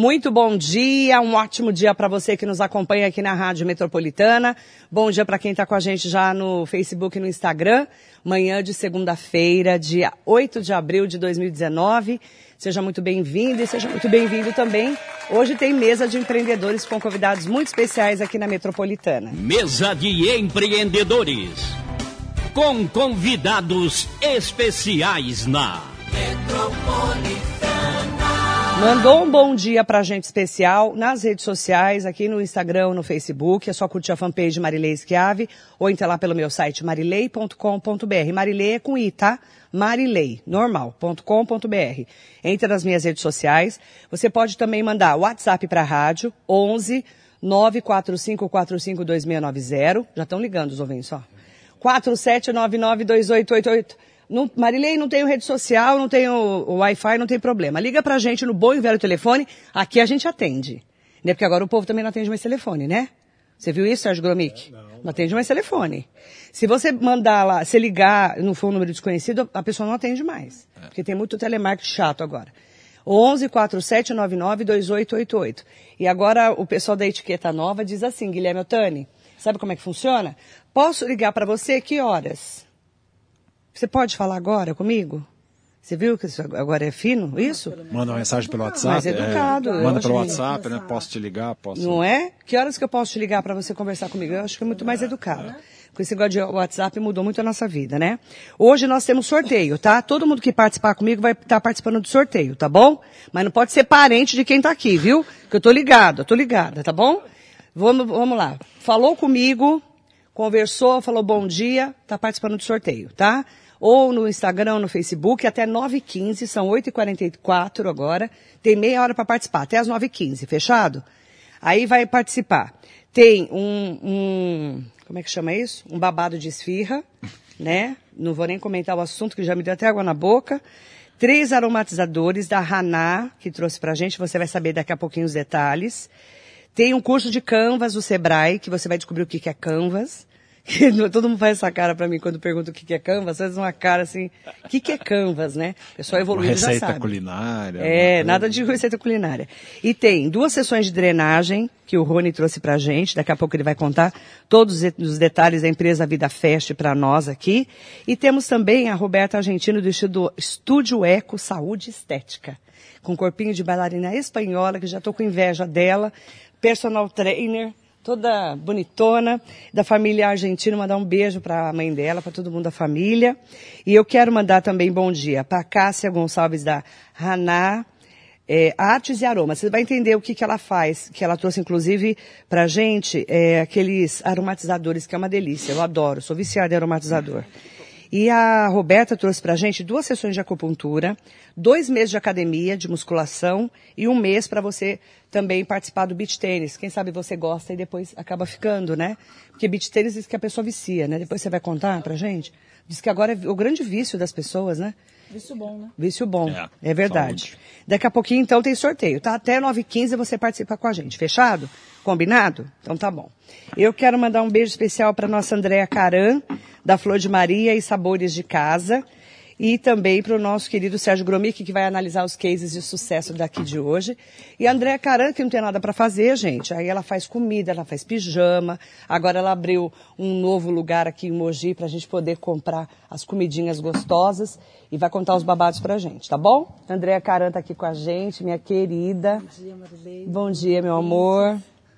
Muito bom dia, um ótimo dia para você que nos acompanha aqui na Rádio Metropolitana. Bom dia para quem está com a gente já no Facebook e no Instagram. Manhã de segunda-feira, dia 8 de abril de 2019. Seja muito bem-vindo e seja muito bem-vindo também. Hoje tem mesa de empreendedores com convidados muito especiais aqui na Metropolitana. Mesa de empreendedores, com convidados especiais na Metropolitana. Mandou um bom dia pra gente especial nas redes sociais, aqui no Instagram, no Facebook. É só curtir a fanpage Marilei Schiavi ou entrar lá pelo meu site marilei.com.br. Marilei é com I, tá? Marilei, normal.com.br. Entra nas minhas redes sociais. Você pode também mandar WhatsApp pra rádio, 11 945452690. Já estão ligando os ouvintes, ó. 47992888. Não, Marilei, não tenho rede social, não tenho o Wi-Fi, não tem problema. Liga pra gente no bom e velho telefone, aqui a gente atende. Né? Porque agora o povo também não atende mais telefone, né? Você viu isso, Sérgio Gromick? Não atende mais telefone. Se você mandar lá, se ligar, não for um número desconhecido, a pessoa não atende mais. Porque tem muito telemarketing chato agora. 11 4799 2888. E agora o pessoal da etiqueta nova diz assim, Guilherme Ottani, sabe como é que funciona? Posso ligar pra você que horas? Você pode falar agora comigo? Você viu que isso agora é fino, isso? Manda uma mensagem pelo WhatsApp. Mais educado. Manda pelo WhatsApp, né? Posso te ligar? Posso... Não é? Que horas que eu posso te ligar para você conversar comigo? Eu acho que é muito mais educado. Com esse negócio de WhatsApp mudou muito a nossa vida, né? Hoje nós temos sorteio, tá? Todo mundo que participar comigo vai estar participando do sorteio, tá bom? Mas não pode ser parente de quem tá aqui, viu? Que eu tô ligada, tá bom? Vamos lá. Falou comigo, conversou, falou bom dia, tá participando do sorteio, tá? Ou no Instagram, ou no Facebook, até 9h15, são 8h44 agora, tem meia hora para participar, até as 9h15, fechado? Aí vai participar. Tem como é que chama isso? Um babado de esfirra, né? Não vou nem comentar o assunto, que já me deu até água na boca. 3 aromatizadores da Haná, que trouxe pra gente, você vai saber daqui a pouquinho os detalhes. Tem um curso de Canvas do Sebrae, que você vai descobrir o que é Canvas. Todo mundo faz essa cara pra mim quando pergunta o que é Canvas, faz uma cara assim, o que é Canvas, né? O pessoal evoluído já sabe. Receita culinária. Nada de receita culinária. E tem 2 sessões de drenagem, que o Rony trouxe pra gente, daqui a pouco ele vai contar todos os detalhes da empresa Vida Fest pra nós aqui. E temos também a Roberta Argentino do Estúdio Eco Saúde Estética, com corpinho de bailarina espanhola, que já tô com inveja dela, personal trainer, toda bonitona, da família argentina, mandar um beijo para a mãe dela, para todo mundo da família. E eu quero mandar também bom dia para a Cássia Gonçalves da Haná, Artes e Aromas. Você vai entender o que ela faz, que ela trouxe inclusive para a gente, aqueles aromatizadores, que é uma delícia, eu adoro, sou viciada em aromatizador. E a Roberta trouxe pra gente 2 sessões de acupuntura, 2 meses de academia, de musculação e 1 mês para você também participar do beach tênis. Quem sabe você gosta e depois acaba ficando, né? Porque beach tênis diz que a pessoa vicia, né? Depois você vai contar pra gente. Diz que agora é o grande vício das pessoas, né? Vício bom, né? Vício bom, é verdade. Saúde. Daqui a pouquinho, então, tem sorteio, tá? Até 9h15 você participa com a gente. Fechado? Combinado? Então tá bom. Eu quero mandar um beijo especial para nossa Andréa Caran, da Flor de Maria e Sabores de Casa. E também para o nosso querido Sérgio Gromick, que vai analisar os cases de sucesso daqui de hoje. E a Andréa Caran, que não tem nada para fazer, gente. Aí ela faz comida, ela faz pijama. Agora ela abriu um novo lugar aqui em Mogi para a gente poder comprar as comidinhas gostosas. E vai contar os babados pra gente, tá bom? A Andréa Caran tá aqui com a gente, minha querida. Bom dia, Marilei. Bom dia, meu amor.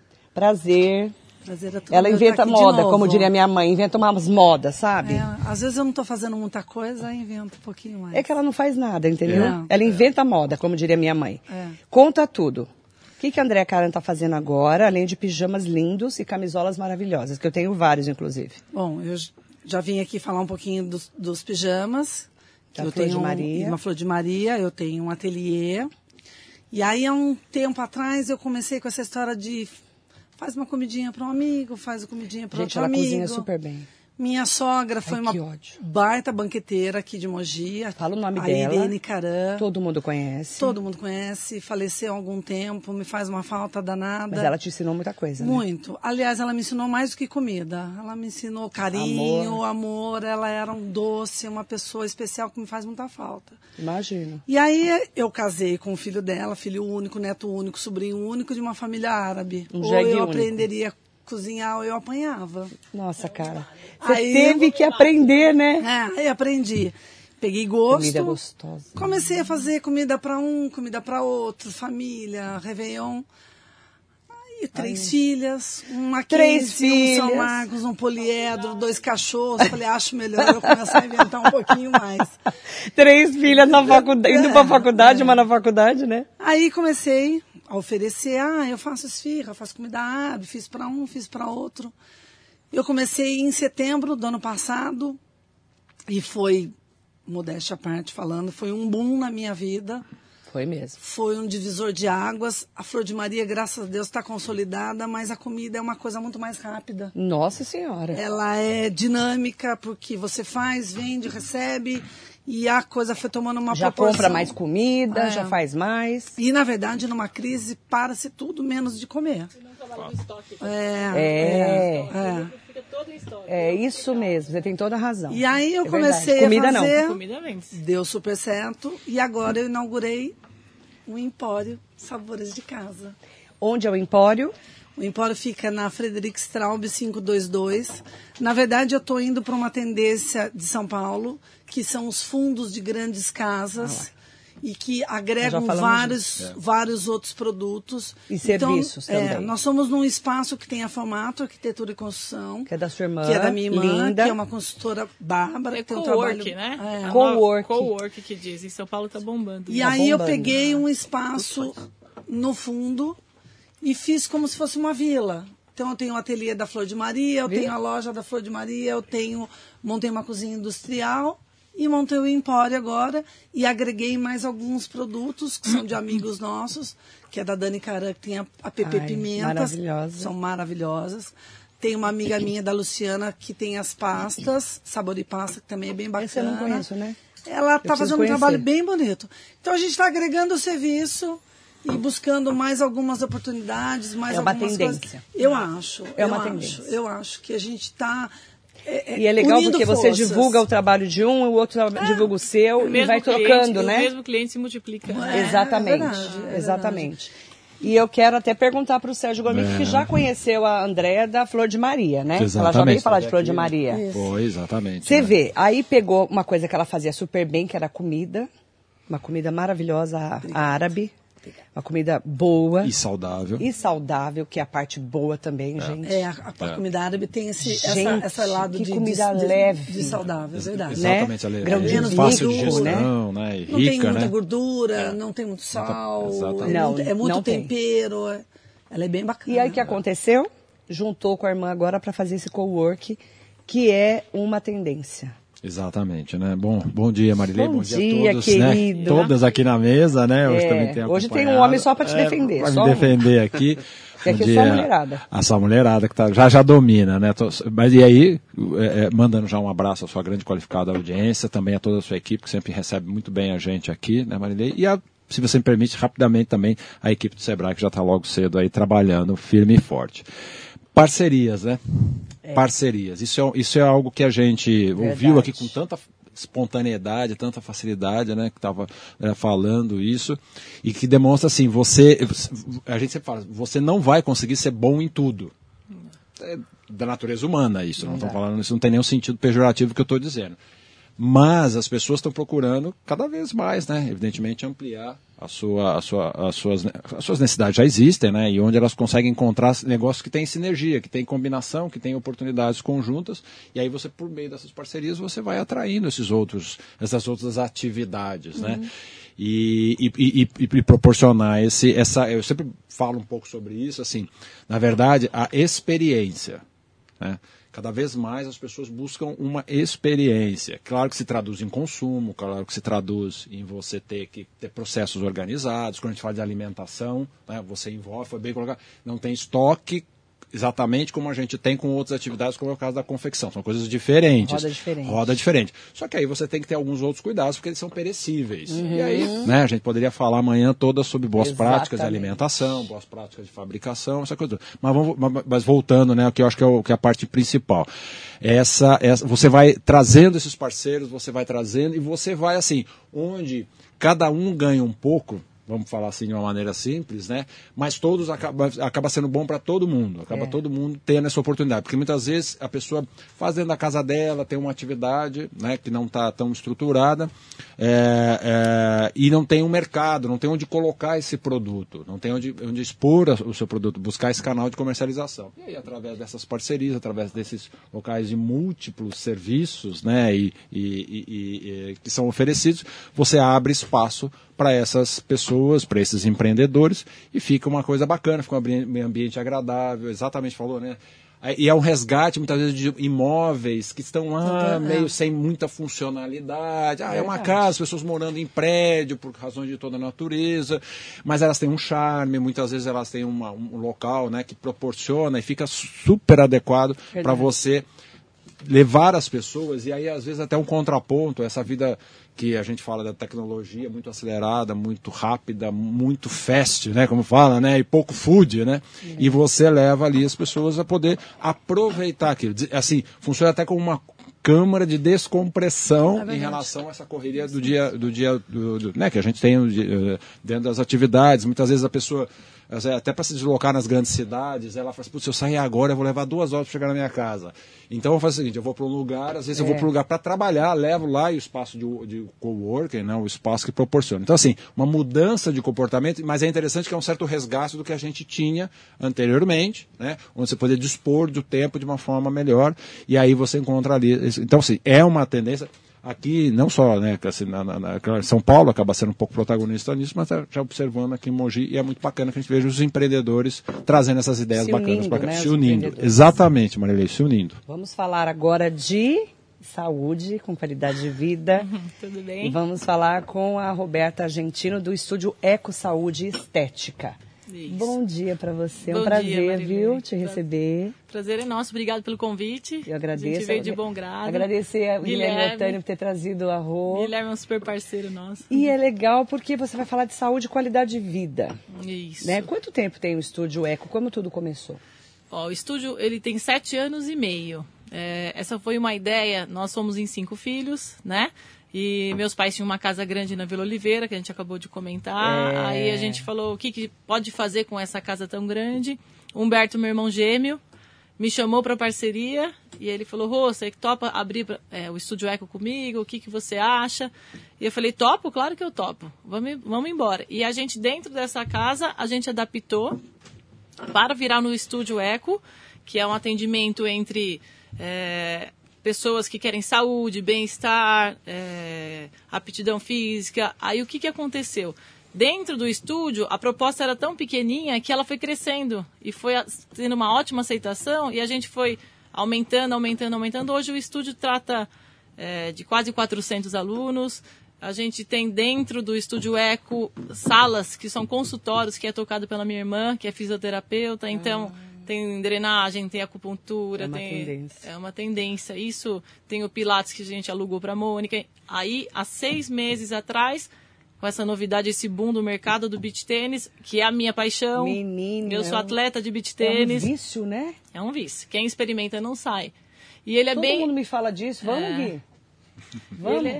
Prazer. Prazer a todos. Ela inventa moda, como diria minha mãe, inventa umas modas, sabe? Às vezes eu não tô fazendo muita coisa, aí invento um pouquinho mais. É que ela não faz nada, entendeu? Ela inventa moda, como diria minha mãe. Conta tudo. O que a Andréa Caran tá fazendo agora, além de pijamas lindos e camisolas maravilhosas, que eu tenho vários, inclusive. Bom, eu já vim aqui falar um pouquinho dos pijamas. Eu tenho uma Flor de Maria, eu tenho um ateliê. E aí, há um tempo atrás, eu comecei com essa história de faz uma comidinha para um amigo, faz uma comidinha para outro amigo. Gente, ela cozinha super bem. Minha sogra foi uma baita banqueteira aqui de Mogi. Fala o nome dela. A Irene Caran. Todo mundo conhece. Todo mundo conhece. Faleceu há algum tempo, me faz uma falta danada. Mas ela te ensinou muita coisa, né? Muito. Aliás, ela me ensinou mais do que comida. Ela me ensinou carinho, amor. Ela era um doce, uma pessoa especial que me faz muita falta. Imagino. E aí eu casei com o filho dela, filho único, neto único, sobrinho único de uma família árabe. Um ou jegue eu único. aprenderia cozinhar ou eu apanhava. Nossa, cara. Você teve que aprender, né? Aí aprendi. Peguei gosto. Comida gostosa. Comecei a fazer comida para um, comida para outro, família, Réveillon. Aí 3 filhas, uma 15, um São Marcos, um poliedro, 2 cachorros. Falei, acho melhor eu começar a inventar um pouquinho mais. 3 filhas na faculdade, indo para a faculdade, uma na faculdade, né? Aí comecei a oferecer, eu faço esfirra, faço comida árabe, fiz para um, fiz para outro. Eu comecei em setembro do ano passado e foi, modéstia à parte falando, foi um boom na minha vida. Foi mesmo. Foi um divisor de águas. A Flor de Maria, graças a Deus, está consolidada, mas a comida é uma coisa muito mais rápida. Nossa Senhora. Ela é dinâmica, porque você faz, vende, recebe, e a coisa foi tomando uma proporção. Já compra mais comida, já faz mais. E, na verdade, numa crise, para-se tudo menos de comer. Se não trabalha no estoque. Fica todo em estoque. É isso mesmo, você tem toda a razão. E aí eu comecei comida a fazer... Não. Comida vence. Deu super certo. E agora eu inaugurei um empório Sabores de Casa. Onde é o empório? O empório fica na Frederic Straub 522. Na verdade, eu estou indo para uma tendência de São Paulo, que são os fundos de grandes casas e que agregam vários outros produtos. E serviços também. Nós somos num espaço que tem a Formato, Arquitetura e Construção. Que é da sua irmã, que é da minha irmã, linda. que é uma consultora bárbara. É que tem um trabalho, né? Co-work Que diz. Em São Paulo tá bombando. E aí eu peguei um espaço no fundo e fiz como se fosse uma vila. Então eu tenho o ateliê da Flor de Maria, eu tenho a loja da Flor de Maria, montei uma cozinha industrial e montei o empório agora e agreguei mais alguns produtos que são de amigos nossos, que é da Dani Caran, que tem a PP Pimentas. Maravilhosa. São maravilhosas. Tem uma amiga minha da Luciana que tem as pastas, Sabor e Pasta, que também é bem bacana. Esse eu não conheço, né? Ela está fazendo um trabalho bem bonito. Então a gente está agregando o serviço e buscando mais algumas oportunidades, mais algumas coisas. Eu acho. Eu acho que a gente está e é legal porque você divulga o trabalho de um, o outro divulga o seu e vai trocando, né? O mesmo cliente se multiplica. Exatamente, exatamente. E eu quero até perguntar para o Sérgio Gomes, que já conheceu a Andréa da Flor de Maria, né? Exatamente. Ela já veio falar de Flor de Maria. Foi, exatamente. Você vê, aí pegou uma coisa que ela fazia super bem, que era comida, uma comida maravilhosa árabe. Uma comida boa. E saudável. E saudável, que é a parte boa também, gente. A comida árabe tem essa lado de comida leve. De saudável, é verdade. Exatamente, né? Grãozinhos fácil de gestão, né? E rica, não tem muita né? gordura, não tem muito sal, é muito tempero. Ela é bem bacana. E aí o que aconteceu? Juntou com a irmã agora para fazer esse co-work, que é uma tendência. Exatamente, né? Bom dia, Marilei. Bom dia a todos, querido. Né? Todas aqui na mesa, né? Hoje também tem hoje tem um homem só para te defender. Para me defender aqui. Porque aqui é só a mulherada. Essa mulherada que já domina, né? Mas e aí, mandando já um abraço à sua grande qualificada audiência, também a toda a sua equipe, que sempre recebe muito bem a gente aqui, né, Marilei? E se você me permite, rapidamente também, a equipe do Sebrae, que já está logo cedo aí trabalhando firme e forte. Parcerias, né? Parcerias. Isso é algo que a gente ouviu aqui com tanta espontaneidade, tanta facilidade, né? Que estava falando isso. E que demonstra assim, a gente sempre fala, você não vai conseguir ser bom em tudo. É da natureza humana isso. Não estou falando isso, não tem nenhum sentido pejorativo que eu estou dizendo. Mas as pessoas estão procurando cada vez mais, né? Evidentemente, ampliar as suas necessidades já existem, né? E onde elas conseguem encontrar negócios que têm sinergia, que têm combinação, que têm oportunidades conjuntas. E aí você, por meio dessas parcerias, você vai atraindo essas outras atividades, né? E proporcionar eu sempre falo um pouco sobre isso, assim, na verdade, a experiência, né? Cada vez mais as pessoas buscam uma experiência. Claro que se traduz em consumo, claro que se traduz em você ter que ter processos organizados. Quando a gente fala de alimentação, né, você envolve, foi bem colocado, não tem estoque, exatamente como a gente tem com outras atividades, como é o caso da confecção. São coisas diferentes. Roda diferente. Só que aí você tem que ter alguns outros cuidados, porque eles são perecíveis. E aí, né, a gente poderia falar amanhã toda sobre boas práticas de alimentação, boas práticas de fabricação, essa coisa. Mas voltando, né, o que eu acho que é a parte principal. Você vai trazendo esses parceiros, você vai trazendo, e você vai assim, onde cada um ganha um pouco, vamos falar assim de uma maneira simples, né? Mas todos acaba sendo bom para todo mundo. Acaba todo mundo tendo essa oportunidade. Porque muitas vezes a pessoa faz dentro da casa dela, tem uma atividade, né, que não está tão estruturada, e não tem um mercado, não tem onde colocar esse produto, não tem onde expor o seu produto, buscar esse canal de comercialização. E aí, através dessas parcerias, através desses locais de múltiplos serviços, né, que são oferecidos, você abre espaço para essas pessoas, para esses empreendedores, e fica uma coisa bacana, fica um ambiente agradável, exatamente falou, né? E é um resgate, muitas vezes, de imóveis que estão lá meio sem muita funcionalidade. É uma casa, as pessoas morando em prédio por razões de toda a natureza, mas elas têm um charme, muitas vezes elas têm um local, né, que proporciona e fica super adequado para você levar as pessoas, e aí às vezes até um contraponto, essa vida que a gente fala da tecnologia muito acelerada, muito rápida, muito fast, né, como fala, né, e pouco food, né, e você leva ali as pessoas a poder aproveitar aquilo. Assim, funciona até como uma câmara de descompressão em relação a essa correria do dia, né, que a gente tem dentro das atividades. Muitas vezes a pessoa, até para se deslocar nas grandes cidades, ela fala assim, putz, se eu sair agora, eu vou levar 2 horas para chegar na minha casa. Então eu faço o seguinte, eu vou para um lugar, às vezes eu vou para um lugar para trabalhar, levo lá e o espaço de coworking, né, o espaço que proporciona. Então assim, uma mudança de comportamento, mas é interessante que é um certo resgate do que a gente tinha anteriormente, né, onde você poderia dispor do tempo de uma forma melhor, e aí você encontra ali. Então assim, é uma tendência. Aqui, não só, né, assim, São Paulo acaba sendo um pouco protagonista nisso, mas já observando aqui em Mogi, e é muito bacana que a gente veja os empreendedores trazendo essas ideias bacanas para cá, se unindo. Exatamente, Marilei, se unindo. Vamos falar agora de saúde, com qualidade de vida. Tudo bem? E vamos falar com a Roberta Argentino, do estúdio Eco Saúde Estética. Isso. Bom dia para você, Bom um prazer, dia, Marilei, viu, te receber. Prazer é nosso, obrigado pelo convite. Eu agradeço. A gente veio de bom grado. Agradecer a Guilherme Otânio por ter trazido a Rô. Guilherme é um super parceiro nosso. E é legal porque você vai falar de saúde e qualidade de vida. Isso. Né? Quanto tempo tem o estúdio Eco? Como tudo começou? O estúdio ele tem 7 anos e meio. Essa foi uma ideia, nós somos em 5 filhos, né? E meus pais tinham uma casa grande na Vila Oliveira, que a gente acabou de comentar. Aí a gente falou, o que pode fazer com essa casa tão grande? Humberto, meu irmão gêmeo, me chamou para parceria e ele falou, Rô, você topa abrir o Estúdio Eco comigo? O que você acha? E eu falei, topo? Claro que eu topo. Vamos embora. E a gente, dentro dessa casa, a gente adaptou para virar no Estúdio Eco, que é um atendimento entre pessoas que querem saúde, bem-estar, aptidão física. Aí o que aconteceu? Dentro do estúdio, a proposta era tão pequenininha que ela foi crescendo e foi tendo uma ótima aceitação e a gente foi aumentando. Hoje o estúdio trata de quase 400 alunos. A gente tem dentro do Estúdio Eco salas que são consultórios, que é tocado pela minha irmã, que é fisioterapeuta. Então, tem drenagem, tem acupuntura. É uma tendência. Isso, tem o Pilates que a gente alugou para a Mônica. Aí, há 6 meses atrás, com essa novidade, esse boom do mercado do beach tênis, que é a minha paixão. Menina, eu sou atleta de beach tênis. É um vício, né? É um vício. Quem experimenta não sai. E ele é Todo mundo me fala disso. Vamos, Gui? Vamos? Ele é...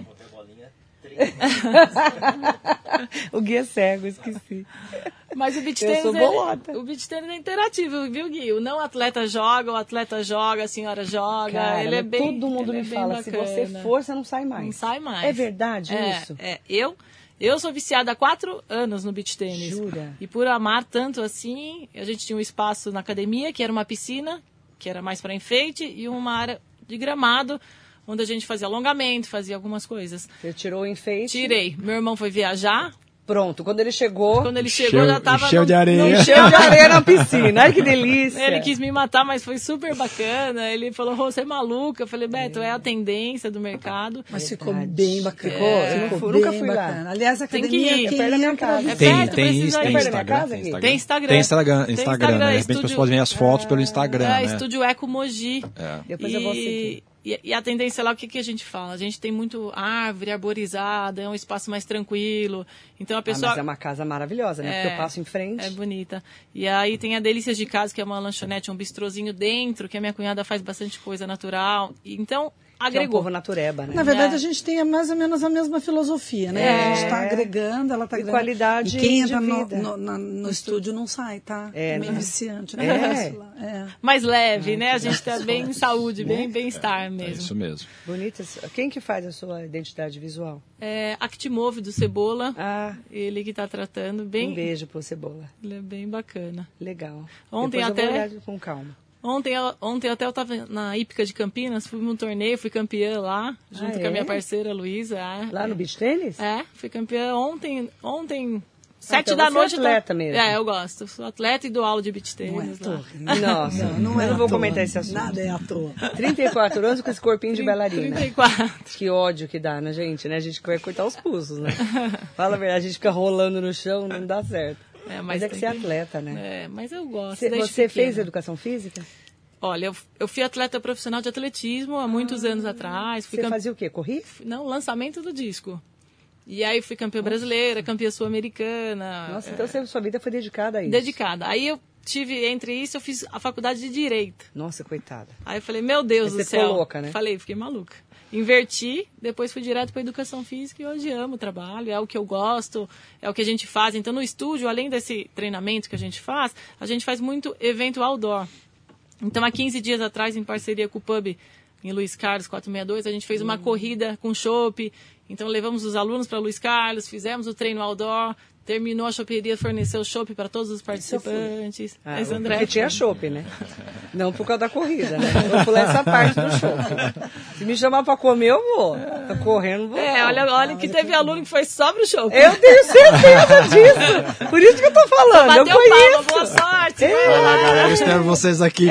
O Gui é cego, esqueci. Mas o beach tênis é interativo, viu, Gui? O não atleta joga, o atleta joga, a senhora joga. Cara, ele é bem. Todo mundo me fala, se você for, você não sai mais. Não sai mais. É verdade isso? Eu sou viciada há 4 anos no beach tênis. Jura? E por amar tanto assim, a gente tinha um espaço na academia, que era uma piscina, que era mais para enfeite, e uma área de gramado, onde a gente fazia alongamento, fazia algumas coisas. Você tirou o enfeite? Tirei. Meu irmão foi viajar Pronto, quando ele chegou já tava... Encheu de areia. Encheu de areia na piscina. Ai, que delícia. Ele quis me matar, mas foi super bacana. Ele falou, você é maluca. Eu falei, Beto, é a tendência do mercado. Mas ficou bem bacana. Ficou nunca fui bacana. lá. Aliás, a academia Tem que ir. aqui É perto da minha casa. Tem Instagram. Tem Instagram. Tem Instagram, né? De repente Estúdio... as pessoas veem as fotos pelo Instagram, né? Estúdio Eco Mogi. Depois eu vou seguir. E a tendência lá, o que a gente fala? A gente tem muito árvore arborizada, é um espaço mais tranquilo. Então a pessoa... mas é uma casa maravilhosa, né? Porque eu passo em frente. É bonita. E aí tem a Delícias de Casa, que é uma lanchonete, um bistrozinho dentro, que a minha cunhada faz bastante coisa natural. Então, agregou. Que é um povo natureba, né? Na verdade, a gente tem mais ou menos a mesma filosofia, né? A gente está agregando, ela está agregando. Qualidade e quem de entra vida. No estúdio não sai, tá? É meio viciante, né? Mais leve, né? A gente tá bem em saúde, bem bem-estar mesmo. É isso mesmo. Bonitas. Quem que faz a sua identidade visual? Actimove do Cebola. Ah, Ele que tá tratando bem. um beijo pro Cebola. Ele é bem bacana. Legal. Ontem Depois até- eu vou olhar com calma. Ontem até eu tava na Hípica de Campinas, fui num torneio, fui campeã lá, junto com a minha parceira Luísa. Lá no beach tênis? Fui campeã ontem 7 então da você noite. é atleta mesmo. Eu gosto. Sou atleta e dou aula de beach tênis lá. Nossa, eu não vou comentar esse assunto. Nada é à toa. 34 anos com esse corpinho de bailarina. 34. Que ódio que dá na gente, né? A gente vai cortar os pulsos, né? Fala a verdade, a gente fica rolando no chão, não dá certo. Mas é que você é atleta, né? Mas eu gosto. Você fez educação física? Olha, eu fui atleta profissional de atletismo há muitos anos atrás. Você fazia o quê? Corria? Não, lançamento do disco. E aí fui campeã brasileira, campeã sul-americana. Nossa, então sua vida foi dedicada a isso. Dedicada. Aí eu tive, entre isso, eu fiz a faculdade de Direito. Nossa, coitada. Aí eu falei, meu Deus Aí do você céu. ficou louca, né? Fiquei maluca. Inverti, depois fui direto para educação física e hoje amo o trabalho, é o que eu gosto, é o que a gente faz. Então no estúdio, além desse treinamento que a gente faz muito evento outdoor. Então há 15 dias atrás, em parceria com o pub em Luiz Carlos 462, a gente fez uma corrida com chopp. Então levamos os alunos para Luiz Carlos, fizemos o treino outdoor, terminou a choperia, forneceu chopp para todos os participantes. Porque tinha chopp, né? Não por causa da corrida, né? Eu vou pular essa parte do chopp. Se me chamar para comer, eu vou. Tá correndo, vou. Olha que teve aluno que foi só pro chopp. Eu tenho certeza disso. Por isso que eu tô falando. Bateu eu conheço. Boa sorte. Galera, eu espero vocês aqui.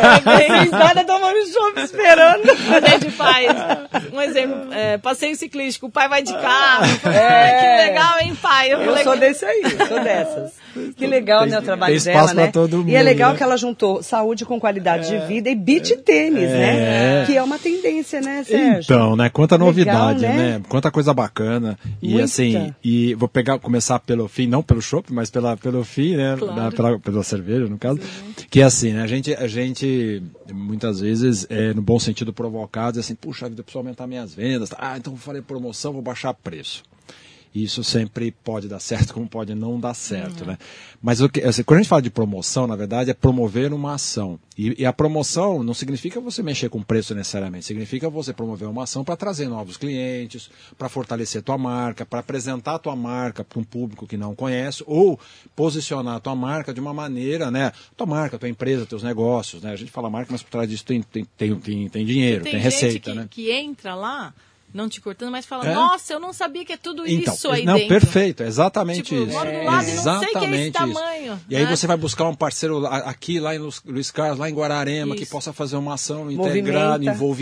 Sentada tomando chopp esperando. A gente faz um exemplo, passeio ciclístico, o pai vai de carro. Que legal, hein, pai? Eu sou desse aí, sou dessas. Que legal, né, o trabalho tem dela, né? pra todo mundo, e é legal né? que ela juntou saúde com qualidade de vida e beach tênis, né? Que é uma tendência, né, Sérgio? Então, né? Quanta novidade, Legal, né? Quanta coisa bacana. E Muita. assim, vou começar pelo fim, não pelo chopp, mas pelo fim, né? Claro. Pela cerveja, no caso. Que é assim, né? A gente muitas vezes, no bom sentido provocado, diz assim, puxa vida, eu preciso aumentar minhas vendas. Então vou fazer promoção, vou baixar preço. Isso sempre pode dar certo, como pode não dar certo, né? Mas quando a gente fala de promoção, na verdade, é promover uma ação. E a promoção não significa você mexer com preço necessariamente, significa você promover uma ação para trazer novos clientes, para fortalecer tua marca, para apresentar tua marca para um público que não conhece, ou posicionar tua marca de uma maneira, né? Tua marca, tua empresa, teus negócios, né? A gente fala marca, mas por trás disso tem dinheiro, tem receita, né? Que entra lá, não te cortando, mas fala, nossa, eu não sabia que é tudo isso aí não, dentro. Perfeito, é exatamente tipo, isso. Eu moro do lado e não sei que é esse tamanho. E aí você vai buscar um parceiro aqui, lá em Luiz Carlos, lá em Guararema, que possa fazer uma ação integrada,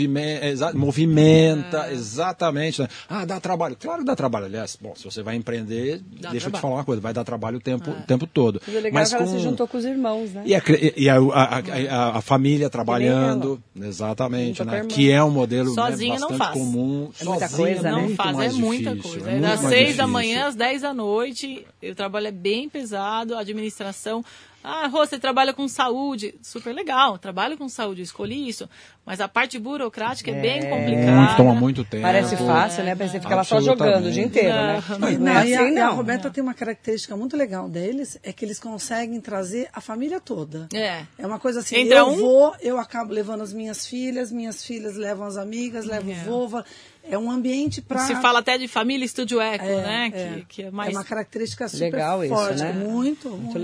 movimenta, exatamente. Né? Dá trabalho. Claro que dá trabalho. Aliás, se você vai empreender, deixa eu te falar uma coisa, vai dar trabalho o tempo todo. Mas é legal que ela se juntou com os irmãos, né? E a família trabalhando, exatamente, né? Que é um modelo bastante comum. Muita coisa, não né? faz, muita coisa. É das 6 da manhã às 10 da noite, o trabalho é bem pesado, a administração. Rô, você trabalha com saúde, super legal, trabalho com saúde, eu escolhi isso, mas a parte burocrática é bem complicada. Toma muito tempo. Parece fácil, né? Parece que fica lá só jogando o dia inteiro, né? Não é assim, não. A Roberta tem uma característica muito legal deles, é que eles conseguem trazer a família toda. É uma coisa assim, eu acabo levando as minhas filhas levam as amigas, levo vova. É um ambiente para... Se fala até de família Estúdio Eco, né? Que é mais... É uma característica super legal forte. Isso, né? Muito legal.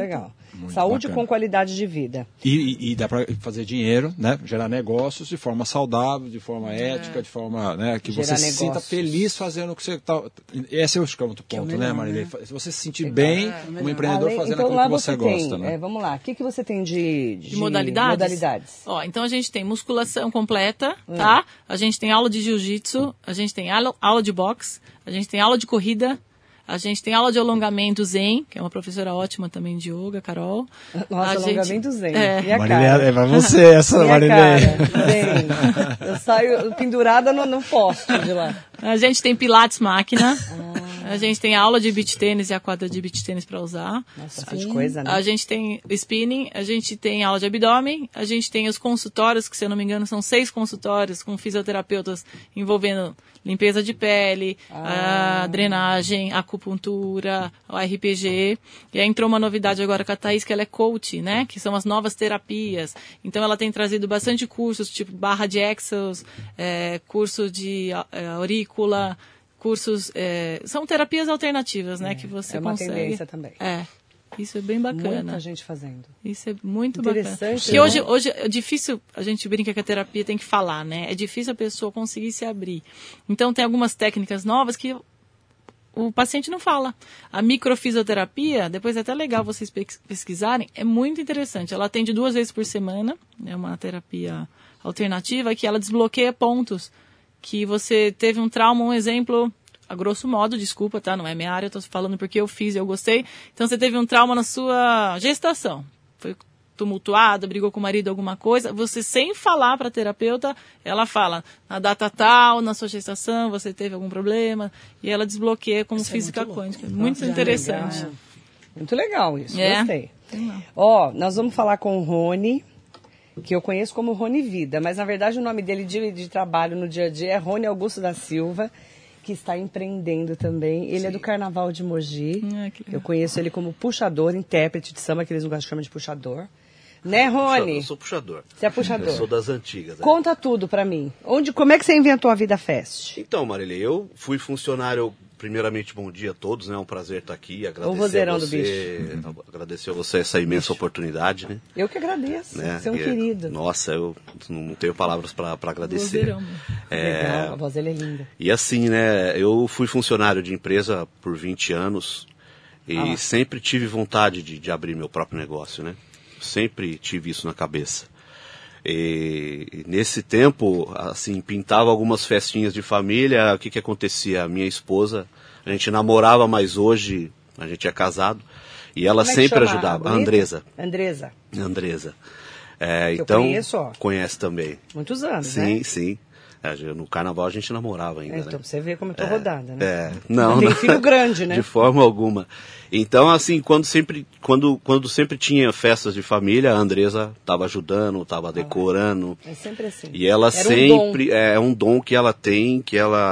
Muito Saúde bacana. com qualidade de vida. E dá para fazer dinheiro, né? Gerar negócios de forma saudável, de forma ética, de forma, né, que Gerar você se sinta negócios. feliz fazendo o que você está. Esse é o outro ponto, melhor, né, Marilei? né? Se você se sentir bem como empreendedor Além- fazendo então, aquilo lá que você gosta, tem, né? vamos lá, o que você tem de modalidades? Ó, então a gente tem musculação completa, tá? A gente tem aula de jiu-jitsu, a gente tem aula de boxe, a gente tem aula de corrida, a gente tem aula de alongamento zen, que é uma professora ótima também de yoga, Carol. Nossa, A alongamento zen. É. Minha Marilei, cara. é pra você essa, Minha Marilei. cara. Zen. Eu saio pendurada no poste de lá. A gente tem pilates máquina. A gente tem aula de beach tênis e a quadra de beach tênis para usar. Nossa, faz coisa, né? A gente tem spinning, a gente tem aula de abdômen, a gente tem os consultórios, que se eu não me engano são 6 consultórios com fisioterapeutas envolvendo limpeza de pele, a drenagem, acupuntura, o RPG. E aí entrou uma novidade agora com a Thaís, que ela é coach, né? Que são as novas terapias. Então ela tem trazido bastante cursos, tipo barra de exos, curso de aurícula, cursos... são terapias alternativas, né? Que você é uma consegue... tendência também. Isso é bem bacana. Muita gente fazendo. Isso é muito bacana. Interessante, Porque né? hoje é difícil, a gente brinca que a terapia tem que falar, né? É difícil a pessoa conseguir se abrir. Então tem algumas técnicas novas que o paciente não fala. A microfisioterapia, depois é até legal vocês pesquisarem, é muito interessante. Ela atende 2 vezes por semana, é uma terapia alternativa que ela desbloqueia pontos que você teve um trauma, um exemplo... A grosso modo, desculpa, tá? Não é minha área, eu tô falando porque eu fiz e eu gostei. Então, você teve um trauma na sua gestação. Foi tumultuada, brigou com o marido, alguma coisa. Você, sem falar para a terapeuta, ela fala, na data tal, na sua gestação, você teve algum problema. E ela desbloqueia como física quântica. Muito interessante. Legal. Muito legal isso, É. gostei. Ó, nós vamos falar com o Rony, que eu conheço como Rony Vida, mas na verdade o nome dele de trabalho no dia a dia é Rony Augusto da Silva, que está empreendendo também. Ele é do Carnaval de Mogi. Que legal. Eu conheço ele como puxador, intérprete de samba, que eles não chamam de puxador. Né, Rony? Eu sou puxador. Você é puxador. Eu sou das antigas. Né? Conta tudo pra mim. Como é que você inventou a Vida Fest? Então, Marilei, eu fui funcionário. Primeiramente, bom dia a todos, né? É um prazer estar aqui. O vozeirão do Agradecer a você essa imensa oportunidade, né? Eu que agradeço. Né? Você é um querido. Nossa, eu não tenho palavras para agradecer. Vozeirão. Legal, a voz dele é linda. E assim, né? Eu fui funcionário de empresa por 20 anos e sempre tive vontade de abrir meu próprio negócio, né? Sempre tive isso na cabeça. E nesse tempo, assim, pintava algumas festinhas de família. O que acontecia? A minha esposa, a gente namorava, mas hoje a gente é casado. E ela Como é que sempre chama? ajudava. A Bonita? Andresa. Que eu Então, conheço, ó. conhece também. Muitos anos, Sim, né? sim. No carnaval a gente namorava ainda, Então, né? pra você ver como eu tô rodada, né? Não, Tem não. filho grande, né? De forma alguma. Então, assim, quando sempre tinha festas de família, a Andresa estava ajudando, estava decorando. É sempre assim. E ela Era sempre, dom. é um dom que ela tem,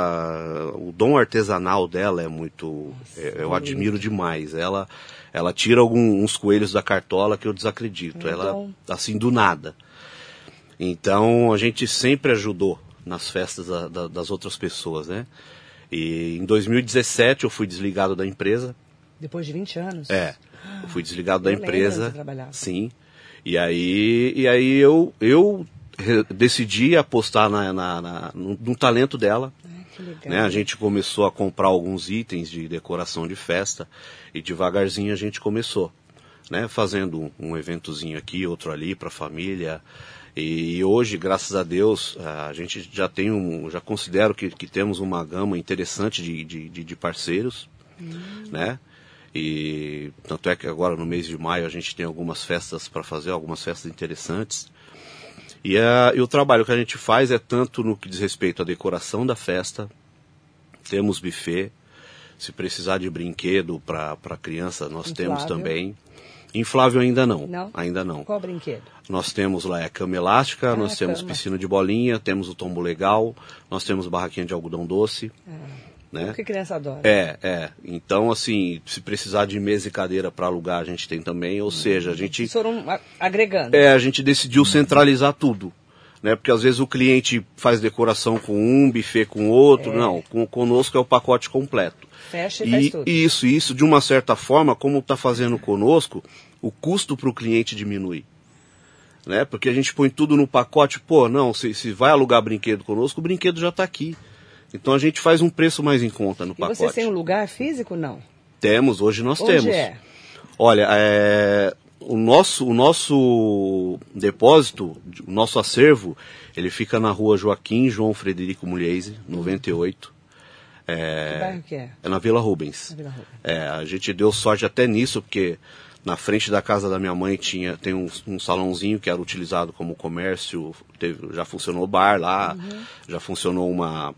o dom artesanal dela é muito, eu admiro demais. Ela tira uns coelhos da cartola que eu desacredito. Ela, assim, do nada. Então, a gente sempre ajudou nas festas das outras pessoas, né? E em 2017 eu fui desligado da empresa. Depois de 20 anos? Eu fui desligado da Eu lembro empresa. onde você trabalhava. Sim. E aí eu decidi apostar no talento dela. Que legal. Né? A gente começou a comprar alguns itens de decoração de festa e devagarzinho a gente começou, né? Fazendo um eventozinho aqui, outro ali para a família. E hoje, graças a Deus, a gente já já considero que temos uma gama interessante de parceiros, né? E tanto é que agora no mês de maio a gente tem algumas festas para fazer, algumas festas interessantes. E o trabalho que a gente faz é tanto no que diz respeito à decoração da festa, temos buffet, se precisar de brinquedo para criança nós temos também. Inflável ainda não. Ainda não. Qual brinquedo? Nós temos lá a cama elástica, nós temos piscina de bolinha, temos o tombo legal, nós temos barraquinha de algodão doce. Né? O que criança adora. Então, assim, se precisar de mesa e cadeira para alugar, a gente tem também. Ou seja, a gente... Vocês foram agregando. A gente decidiu centralizar tudo. Né? Porque às vezes o cliente faz decoração com um, buffet com outro. Não, conosco é o pacote completo. Fecha e faz tudo. Isso, de uma certa forma, como está fazendo conosco, o custo para o cliente diminui. Né? Porque a gente põe tudo no pacote, não, se vai alugar brinquedo conosco, o brinquedo já está aqui. Então a gente faz um preço mais em conta no pacote. E vocês têm um lugar físico, não? Temos, hoje nós Onde temos. É? Olha, o nosso depósito, o nosso acervo, ele fica na rua Joaquim João Frederico Mulheise, 98. Que bairro que é? É na Vila Rubens. A gente deu sorte até nisso, porque na frente da casa da minha mãe tem um salãozinho que era utilizado como comércio, já funcionou bar lá, já funcionou uma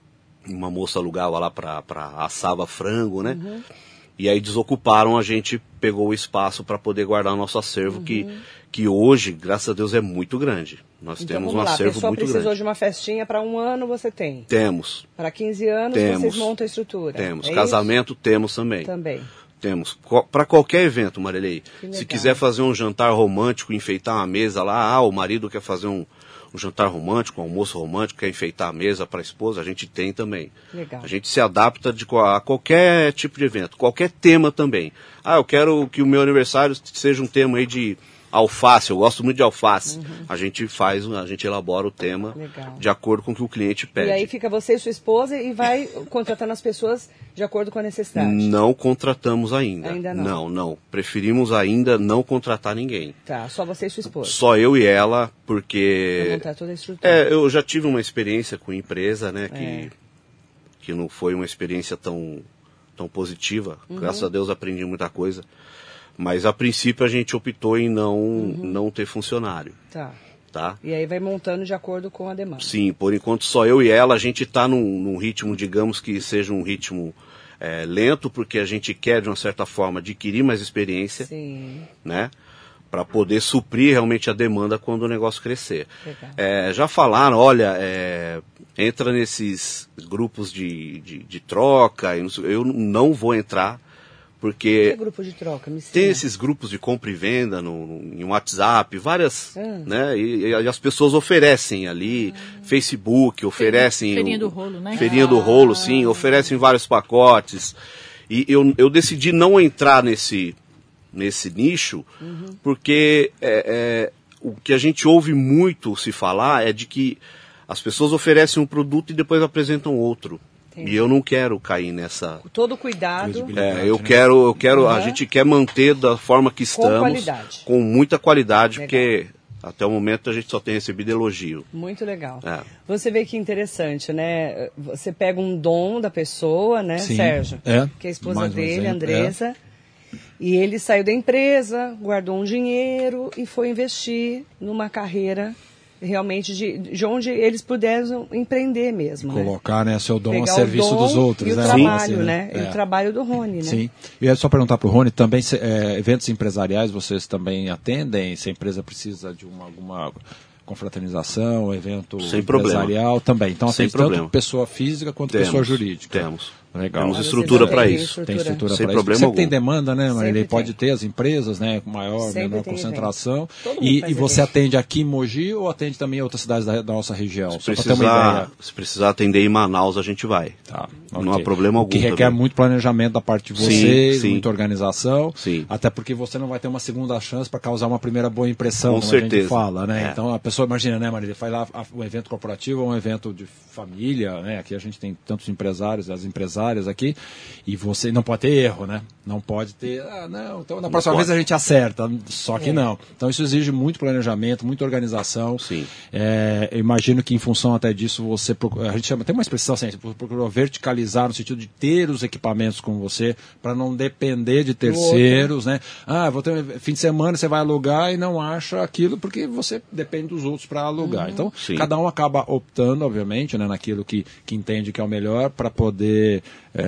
moça alugava lá para assava frango, né? E aí desocuparam, a gente pegou o espaço para poder guardar o nosso acervo, que hoje, graças a Deus, é muito grande. Nós temos um acervo muito grande. A pessoa precisou de uma festinha para 1 ano, você tem? Temos. Para 15 anos, vocês montam a estrutura? Temos. Casamento, isso? Temos também. Também. Temos. Para qualquer evento, Marilei. Se quiser fazer um jantar romântico, enfeitar uma mesa lá, o marido quer fazer um jantar romântico, um almoço romântico, quer enfeitar a mesa para a esposa, a gente tem também. Legal. A gente se adapta a qualquer tipo de evento, qualquer tema também. Eu quero que o meu aniversário seja um tema aí de alface, eu gosto muito de alface. A gente elabora o tema de acordo com o que o cliente pede. E aí fica você e sua esposa e vai contratando as pessoas de acordo com a necessidade? Não contratamos ainda. Ainda não? Não. Preferimos ainda não contratar ninguém. Tá, só você e sua esposa? Só eu e ela, porque... Pra montar toda a estrutura. Eu já tive uma experiência com empresa, né, que não foi uma experiência tão positiva. Graças a Deus aprendi muita coisa. Mas a princípio a gente optou em não ter funcionário. Tá? E aí vai montando de acordo com a demanda. Sim, por enquanto só eu e ela, a gente está num ritmo, digamos que seja um ritmo lento, porque a gente quer de uma certa forma adquirir mais experiência. Sim. Né? Para poder suprir realmente a demanda quando o negócio crescer. Já falaram, olha, entra nesses grupos de troca, eu não vou entrar. Porque que grupo de troca? tem esses grupos de compra e venda em WhatsApp, várias, né? E as pessoas oferecem ali, Facebook, oferecem... Feirinha do rolo, né? Feirinha do rolo, sim, oferecem vários pacotes. E eu decidi não entrar nesse nicho, porque o que a gente ouve muito se falar é de que as pessoas oferecem um produto e depois apresentam outro. E eu não quero cair nessa... Todo cuidado. Eu quero, a gente quer manter da forma que estamos, com muita qualidade, porque até o momento a gente só tem recebido elogio. Muito legal. Você vê que interessante, né? Você pega um dom da pessoa, né, Sim, Sérgio? Que é a esposa dele, Andressa. E ele saiu da empresa, guardou um dinheiro e foi investir numa carreira realmente de onde eles puderam empreender mesmo. Colocar, né, seu dom a serviço dos outros. E o trabalho, né? E o trabalho do Rony, né? Sim. E é só perguntar para o Rony, também eventos empresariais vocês também atendem? Se a empresa precisa de alguma confraternização, evento empresarial também. Então, sem problema. Tanto pessoa física quanto pessoa jurídica. Temos. Legal. Temos estrutura para isso. Tem estrutura sem para problema isso. algum. Sempre tem demanda, né, Marilei? Pode ter as empresas, né, com menor concentração. E você atende aqui em Mogi ou atende também em outras cidades da nossa região? Se precisar atender em Manaus, a gente vai. Tá. Não há problema algum. Que requer também. muito planejamento da parte de vocês, sim. muita organização. Sim. Até porque você não vai ter uma segunda chance para causar uma primeira boa impressão, com como certeza. a gente fala, né? Então a pessoa, imagina, né, Marilei, faz lá um evento corporativo ou um evento de família, né? Aqui a gente tem tantos empresários, as empresárias aqui, e você não pode ter erro, né? Não pode ter, então na próxima vez a gente acerta, só que não. Então isso exige muito planejamento, muita organização. Sim. Eu imagino que em função até disso você procura, a gente chama, tem uma expressão assim, você procurou verticalizar no sentido de ter os equipamentos com você, para não depender de terceiros, né? Vou ter fim de semana, você vai alugar e não acha aquilo porque você depende dos outros para alugar. Então, cada um acaba optando, obviamente, né, naquilo que entende que é o melhor para poder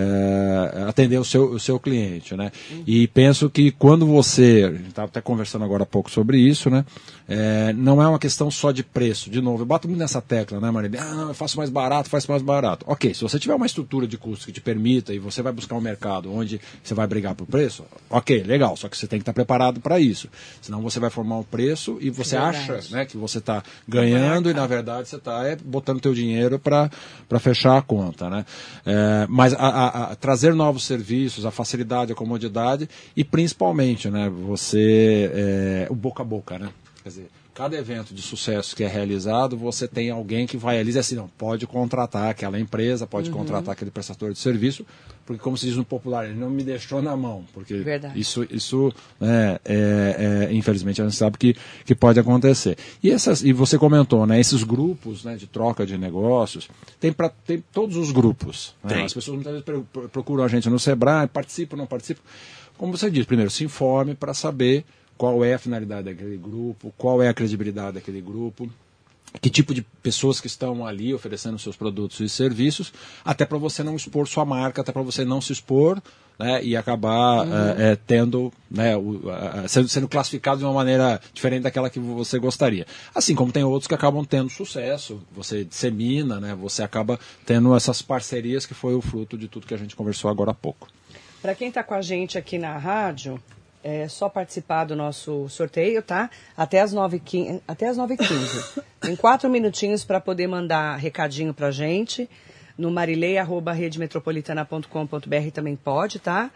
atender o seu cliente, né? E penso que quando você, a gente estava até conversando agora há pouco sobre isso, né? Não é uma questão só de preço. De novo, eu bato muito nessa tecla, né, Marília? Eu faço mais barato, faço mais barato. Ok, se você tiver uma estrutura de custo que te permita e você vai buscar um mercado onde você vai brigar por preço, ok, legal, só que você tem que estar preparado para isso. Senão você vai formar um preço e você acha, né, que você está ganhando e na verdade você está botando teu dinheiro para fechar a conta, né? Mas Mas trazer novos serviços, a facilidade, a comodidade e principalmente, né, o boca a boca, né? Quer dizer, cada evento de sucesso que é realizado, você tem alguém que vai ali e diz assim, não, pode contratar aquela empresa, pode contratar aquele prestador de serviço, porque como se diz no popular, ele não me deixou na mão, porque isso infelizmente a gente sabe que pode acontecer. E você comentou, né, esses grupos, né, de troca de negócios, tem todos os grupos. Né? As pessoas muitas vezes procuram a gente no Sebrae, participam, não participam. Como você diz, primeiro se informe para saber qual é a finalidade daquele grupo, qual é a credibilidade daquele grupo, que tipo de pessoas que estão ali oferecendo seus produtos e serviços, até para você não expor sua marca, até para você não se expor, né, e acabar tendo, né, sendo classificado de uma maneira diferente daquela que você gostaria. Assim como tem outros que acabam tendo sucesso, você dissemina, né, você acaba tendo essas parcerias que foi o fruto de tudo que a gente conversou agora há pouco. Para quem está com a gente aqui na rádio, é só participar do nosso sorteio, tá? Até as 9h15. Tem 4 minutinhos para poder mandar recadinho para a gente. No marilei@redemetropolitana.com.br também pode, tá?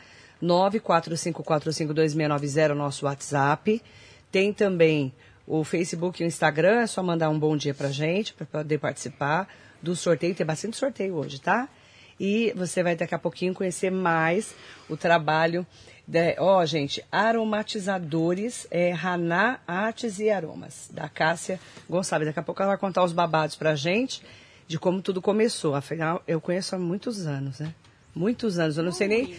945452690, nosso WhatsApp. Tem também o Facebook e o Instagram, é só mandar um bom dia para a gente, para poder participar do sorteio. Tem bastante sorteio hoje, tá? E você vai daqui a pouquinho conhecer mais o trabalho... gente, aromatizadores, Haná Artes e Aromas, da Cássia Gonçalves. Daqui a pouco ela vai contar os babados pra gente de como tudo começou. Afinal, eu conheço há muitos anos, né? Muitos anos, eu não sei nem...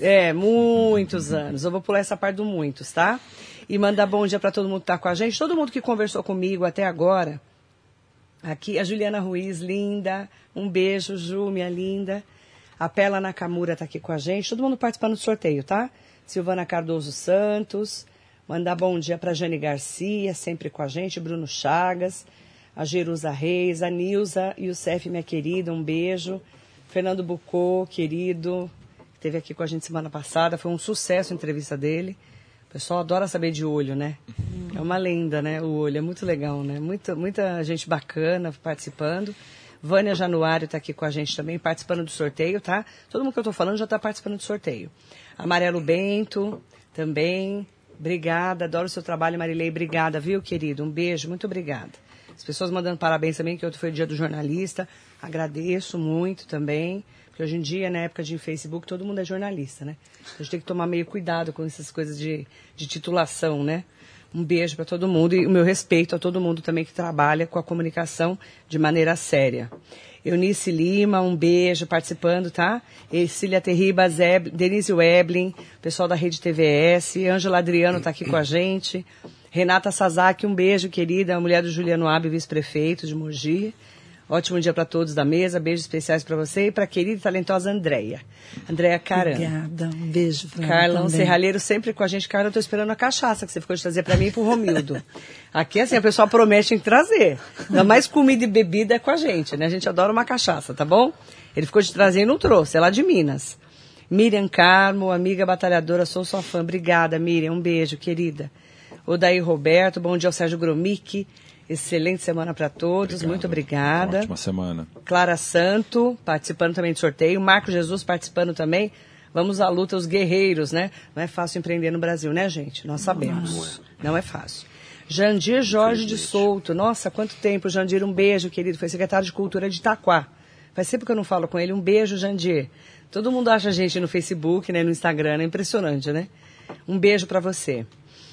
muitos anos. Eu vou pular essa parte do muitos, tá? E mandar bom dia pra todo mundo que tá com a gente. Todo mundo que conversou comigo até agora. Aqui, a Juliana Ruiz, linda. Um beijo, Ju, minha linda. A Pela Nakamura tá aqui com a gente. Todo mundo participando do sorteio, tá? Silvana Cardoso Santos, mandar bom dia para Jane Garcia, sempre com a gente, Bruno Chagas, a Jerusa Reis, a Nilza Youssef, minha querida, um beijo. Fernando Bucô, querido, esteve aqui com a gente semana passada, foi um sucesso a entrevista dele. O pessoal adora saber de olho, né? É uma lenda, né? O olho é muito legal, né? Muita gente bacana participando. Vânia Januário está aqui com a gente também, participando do sorteio, tá? Todo mundo que eu estou falando já está participando do sorteio. Amarelo Bento, também. Obrigada, adoro o seu trabalho, Marilei. Obrigada, viu, querido? Um beijo, muito obrigada. As pessoas mandando parabéns também, que ontem foi o dia do jornalista. Agradeço muito também. Porque hoje em dia, na época de Facebook, todo mundo é jornalista, né? A gente tem que tomar meio cuidado com essas coisas de titulação, né? Um beijo para todo mundo e o meu respeito a todo mundo também que trabalha com a comunicação de maneira séria. Eunice Lima, um beijo, participando, tá? Cecília Terribas, Denise Weblin, pessoal da Rede TVS, Ângela Adriano está aqui com a gente, Renata Sasaki, um beijo, querida, a mulher do Juliano Abe, vice-prefeito de Mogi. Ótimo dia para todos da mesa, beijos especiais para você e para a querida e talentosa Andréia Caran. Obrigada, um beijo para Carlão Serralheiro sempre com a gente. Carlão, eu tô esperando a cachaça que você ficou de trazer para mim e pro Romildo. Aqui, assim, a pessoa promete em trazer. Ainda mais comida e bebida é com a gente, né? A gente adora uma cachaça, tá bom? Ele ficou de trazer e não trouxe, é lá de Minas. Miriam Carmo, amiga batalhadora, sou sua fã. Obrigada, Miriam, um beijo, querida. Odair Roberto, bom dia ao Sérgio Gromick. Excelente semana para todos, obrigado. Muito obrigada. Ótima semana. Clara Santo, participando também do sorteio. Marco Jesus participando também. Vamos à luta, os guerreiros, né? Não é fácil empreender no Brasil, né, gente? Nós sabemos. Não é fácil. Jandir Jorge de Souto. Nossa, quanto tempo, Jandir. Um beijo, querido. Foi secretário de Cultura de Itaquá. Faz tempo que eu não falo com ele. Um beijo, Jandir. Todo mundo acha a gente no Facebook, né, no Instagram. É impressionante, né? Um beijo para você.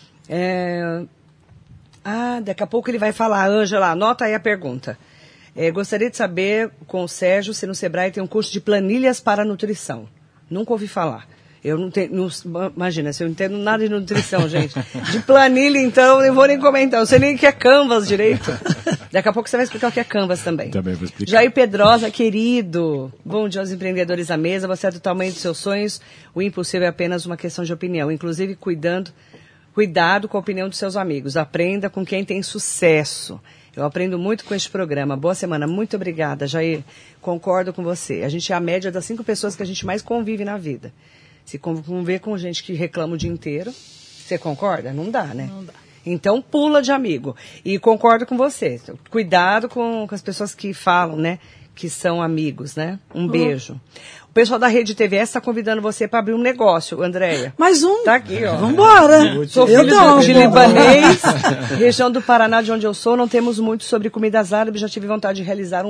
Daqui a pouco ele vai falar. Ângela, anota aí a pergunta. Gostaria de saber com o Sérgio se no Sebrae tem um curso de planilhas para nutrição. Nunca ouvi falar. Eu não tenho. Imagina, se eu não entendo nada de nutrição, gente. De planilha, então, eu não vou nem comentar. Eu sei nem o que é Canvas direito. Daqui a pouco você vai explicar o que é Canvas também. Também vou explicar. Jair Pedrosa, querido. Bom dia aos empreendedores à mesa. Você é do tamanho dos seus sonhos. O impossível é apenas uma questão de opinião. Inclusive, cuidado com a opinião dos seus amigos. Aprenda com quem tem sucesso. Eu aprendo muito com este programa. Boa semana. Muito obrigada, Jair. Concordo com você. A gente é a média das 5 pessoas que a gente mais convive na vida. Se conviver com gente que reclama o dia inteiro, você concorda? Não dá, né? Não dá. Então, pula de amigo. E concordo com você. Cuidado com as pessoas que falam, né? que são amigos, né? Um beijo. O pessoal da Rede TV está convidando você para abrir um negócio, Andréia. Mais um? Tá aqui, ó. Vambora. Sou filho de libanês, região do Paraná, de onde eu sou, não temos muito sobre comidas árabes, já tive vontade de realizar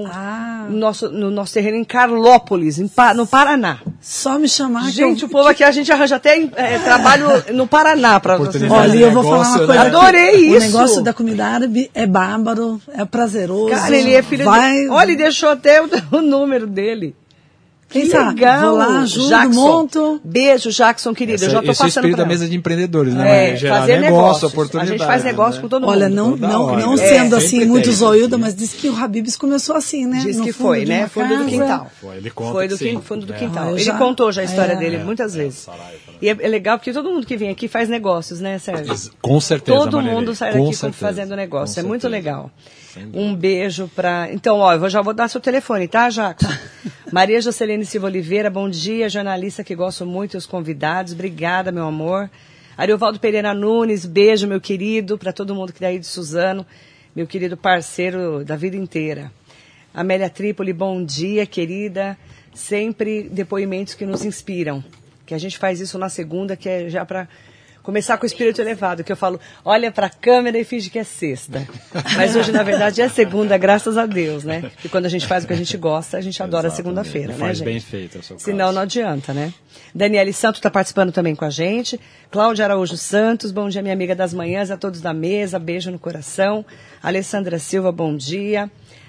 no nosso terreno em Carlópolis, no Paraná. Só me chamar. Gente, o povo aqui, a gente arranja até trabalho no Paraná para vocês. Olha, eu vou falar uma coisa. Adorei isso. O negócio da comida árabe é bárbaro, é prazeroso. Cara, ele é filho de... Olha, ele deixou até o número dele. Quem Que sabe? legal. Vou lá, ajudo, Jackson. Monto. Beijo, Jackson, querido. Eu já tô esse é o passando espírito pra da mesa de empreendedores, né? Gerar fazer negócio, negócios. oportunidade. A gente faz negócio com todo mundo. Olha, não sendo assim muito zoiuda, mas disse que o Habib's começou assim, né? Diz no que fundo foi, de né? uma Fundo do casa. quintal. Ele conta Foi que sim. fundo do quintal. eu Ele já- contou já a história dele muitas vezes. E é legal porque todo mundo que vem aqui faz negócios, né, Sérgio? Com certeza, Todo Marilei. mundo sai Com daqui certeza. fazendo negócio. Com É muito certeza. legal. Um beijo pra... Então, ó, já vou dar seu telefone, tá, Jackson? Maria Jocelene Silva Oliveira, bom dia, jornalista que gosto muito dos convidados. Obrigada, meu amor. Ariovaldo Pereira Nunes, beijo, meu querido, para todo mundo que tá aí de Suzano, meu querido parceiro da vida inteira. Amélia Trípoli, bom dia, querida. Sempre depoimentos que nos inspiram. Que a gente faz isso na segunda, que é já para começar com o espírito elevado, que eu falo, olha para a câmera e finge que é sexta. Mas hoje, na verdade, é segunda, graças a Deus, né? E quando a gente faz o que a gente gosta, a gente adora a segunda-feira, né, Faz gente? bem feito a sua Senão não adianta, né? Daniele Santos está participando também com a gente. Cláudia Araújo Santos, bom dia, minha amiga das manhãs, a todos da mesa, beijo no coração. Alessandra Silva, bom dia.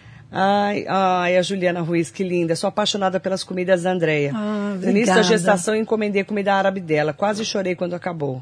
Ai, a Juliana Ruiz, que linda. Sou apaixonada pelas comidas da Andréia. No início da gestação, encomendei comida árabe dela. Quase chorei quando acabou.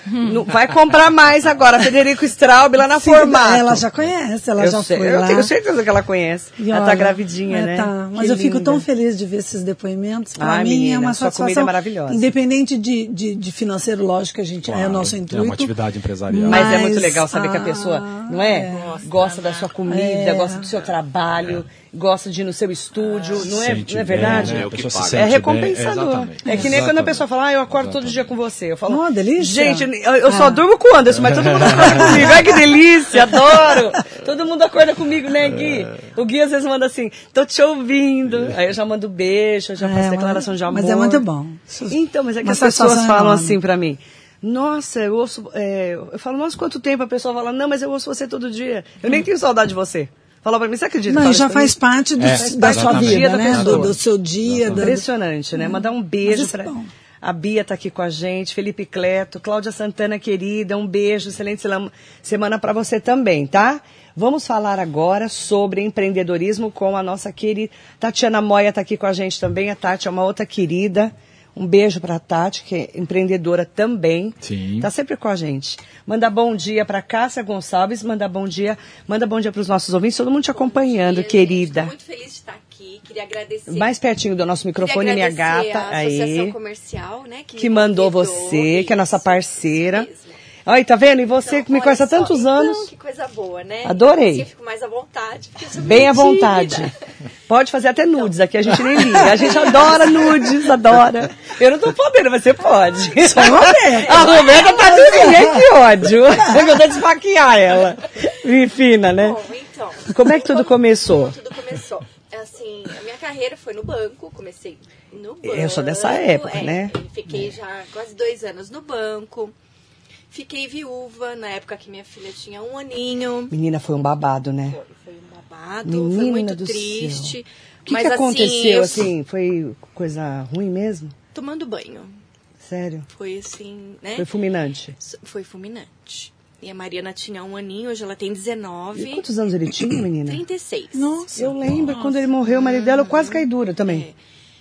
Vai comprar mais agora. Federico Straub, lá na Formato. Ela já conhece, ela já foi eu lá. tenho certeza que ela conhece. E Ela olha, tá gravidinha, né? Tá. Mas Que eu fico linda. tão feliz de ver esses depoimentos. Para mim menina, é uma sua satisfação. comida é maravilhosa. Independente de financeiro, lógico, a gente é o nosso intuito. É uma atividade empresarial. Mas é muito legal saber que a pessoa, não é? Gosta da sua comida, É. gosta do seu trabalho, gosta de ir no seu estúdio, não é, Sente não é verdade? bem, né? É o que A pessoa se paga. sente É recompensador. bem. Exatamente. É que nem quando a Exatamente. pessoa fala, eu acordo todo dia com você. Eu falo, Oh, delícia. gente, eu só durmo com o Anderson, mas todo mundo acorda comigo. Ai, que delícia, adoro. Todo mundo acorda comigo, né, Gui? O Gui às vezes manda assim, tô te ouvindo. Aí eu já mando beijo, eu já faço declaração de amor. Mas é muito bom. Então, mas é que Uma as pessoas satisfação falam enorme. assim pra mim. Nossa, eu ouço. Eu falo, nossa, quanto tempo? A pessoa fala, não, mas eu ouço você todo dia. Eu nem tenho saudade de você. Fala pra mim, você acredita? que Não, fala já isso pra faz mim? parte da parte sua do vida, dia da né? pessoa. Do seu dia. Impressionante, né? Mandar um beijo isso é pra. bom. A Bia tá aqui com a gente, Felipe Cleto, Cláudia Santana, querida, um beijo, excelente semana para você também, tá? Vamos falar agora sobre empreendedorismo com a nossa querida Tatiana Moia tá aqui com a gente também. A Tati é uma outra querida. Um beijo para a Tati, que é empreendedora também. Sim. Tá sempre com a gente. Manda bom dia para Cássia Gonçalves, manda bom dia para os nossos ouvintes, todo mundo te acompanhando, Bom dia, querida. Estou muito feliz de estar aqui. Queria agradecer. Mais pertinho do nosso microfone, minha gata. A Associação Aí. Comercial, né? Que mandou convidou, você, que é nossa isso, parceira. isso mesmo. Olha, tá vendo? E você que me olha conhece há só, tantos então, anos. Que coisa boa, né? Adorei. Assim eu fico mais à vontade. Porque eu sou Bem à meio tímida. vontade. Pode fazer até nudes aqui, a gente nem liga. A gente adora nudes, adora. Eu não tô podendo, mas você pode. Só a Roberta. A Roberta tá durinha, que ódio. Eu vou desfaquear ela. E fina, né? Bom, então. Como é que tudo começou? Tudo começou. Assim, a minha carreira foi no banco. Comecei no banco. Eu sou dessa época, né? Fiquei já quase 2 anos no banco. Fiquei viúva na época que minha filha tinha 1 aninho. Menina, foi um babado, né? Foi um babado, Menina foi muito do triste. céu. O que Mas aconteceu, eu assim? Foi coisa ruim mesmo? tomando banho. Sério? Foi assim, né? Foi fulminante? Foi fulminante. E a Mariana tinha 1 aninho, hoje ela tem 19. E quantos anos ele tinha, menina? 36. Nossa. Eu lembro, quando ele morreu, o marido dela, eu quase caí dura também.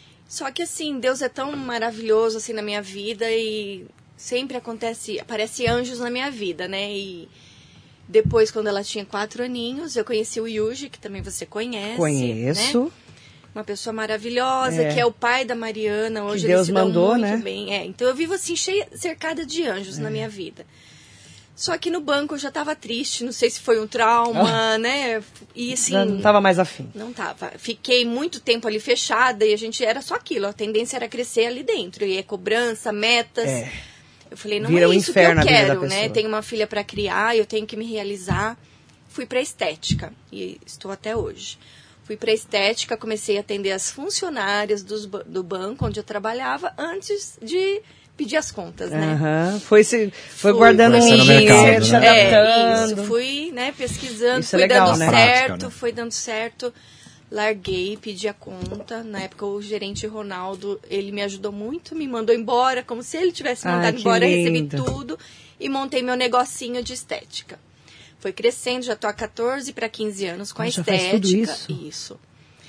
Só que assim, Deus é tão maravilhoso assim na minha vida e sempre aparece anjos na minha vida, né? E depois, quando ela tinha 4 aninhos, eu conheci o Yuji, que também você conhece. Conheço. Né? Uma pessoa maravilhosa, É. que é o pai da Mariana. Hoje Que Deus eles se dão mandou, muito né? bem. Então eu vivo assim, cercada de anjos na minha vida. Só que no banco eu já estava triste, não sei se foi um trauma, né? E assim... Já não estava mais afim. Não tava. Fiquei muito tempo ali fechada e a gente era só aquilo. A tendência era crescer ali dentro. E é cobrança, metas. É. Eu falei, não Vira é um isso que inferno eu a vida da quero, né? pessoa. Tenho uma filha para criar, eu tenho que me realizar. Fui para estética e estou até hoje. Fui para estética, comecei a atender as funcionárias do banco onde eu trabalhava antes de pedir as contas, né? Foi guardando um dinheiro, se adaptando. Isso, fui, né, pesquisando, isso é foi legal, dando né? certo, Prática, né? foi dando certo. Larguei, pedi a conta. Na época, o gerente Ronaldo, ele me ajudou muito, me mandou embora, como se ele tivesse mandado embora, recebi tudo e montei meu negocinho de estética. Foi crescendo, já tô há 14 para 15 anos com a estética. Faz tudo isso? Isso.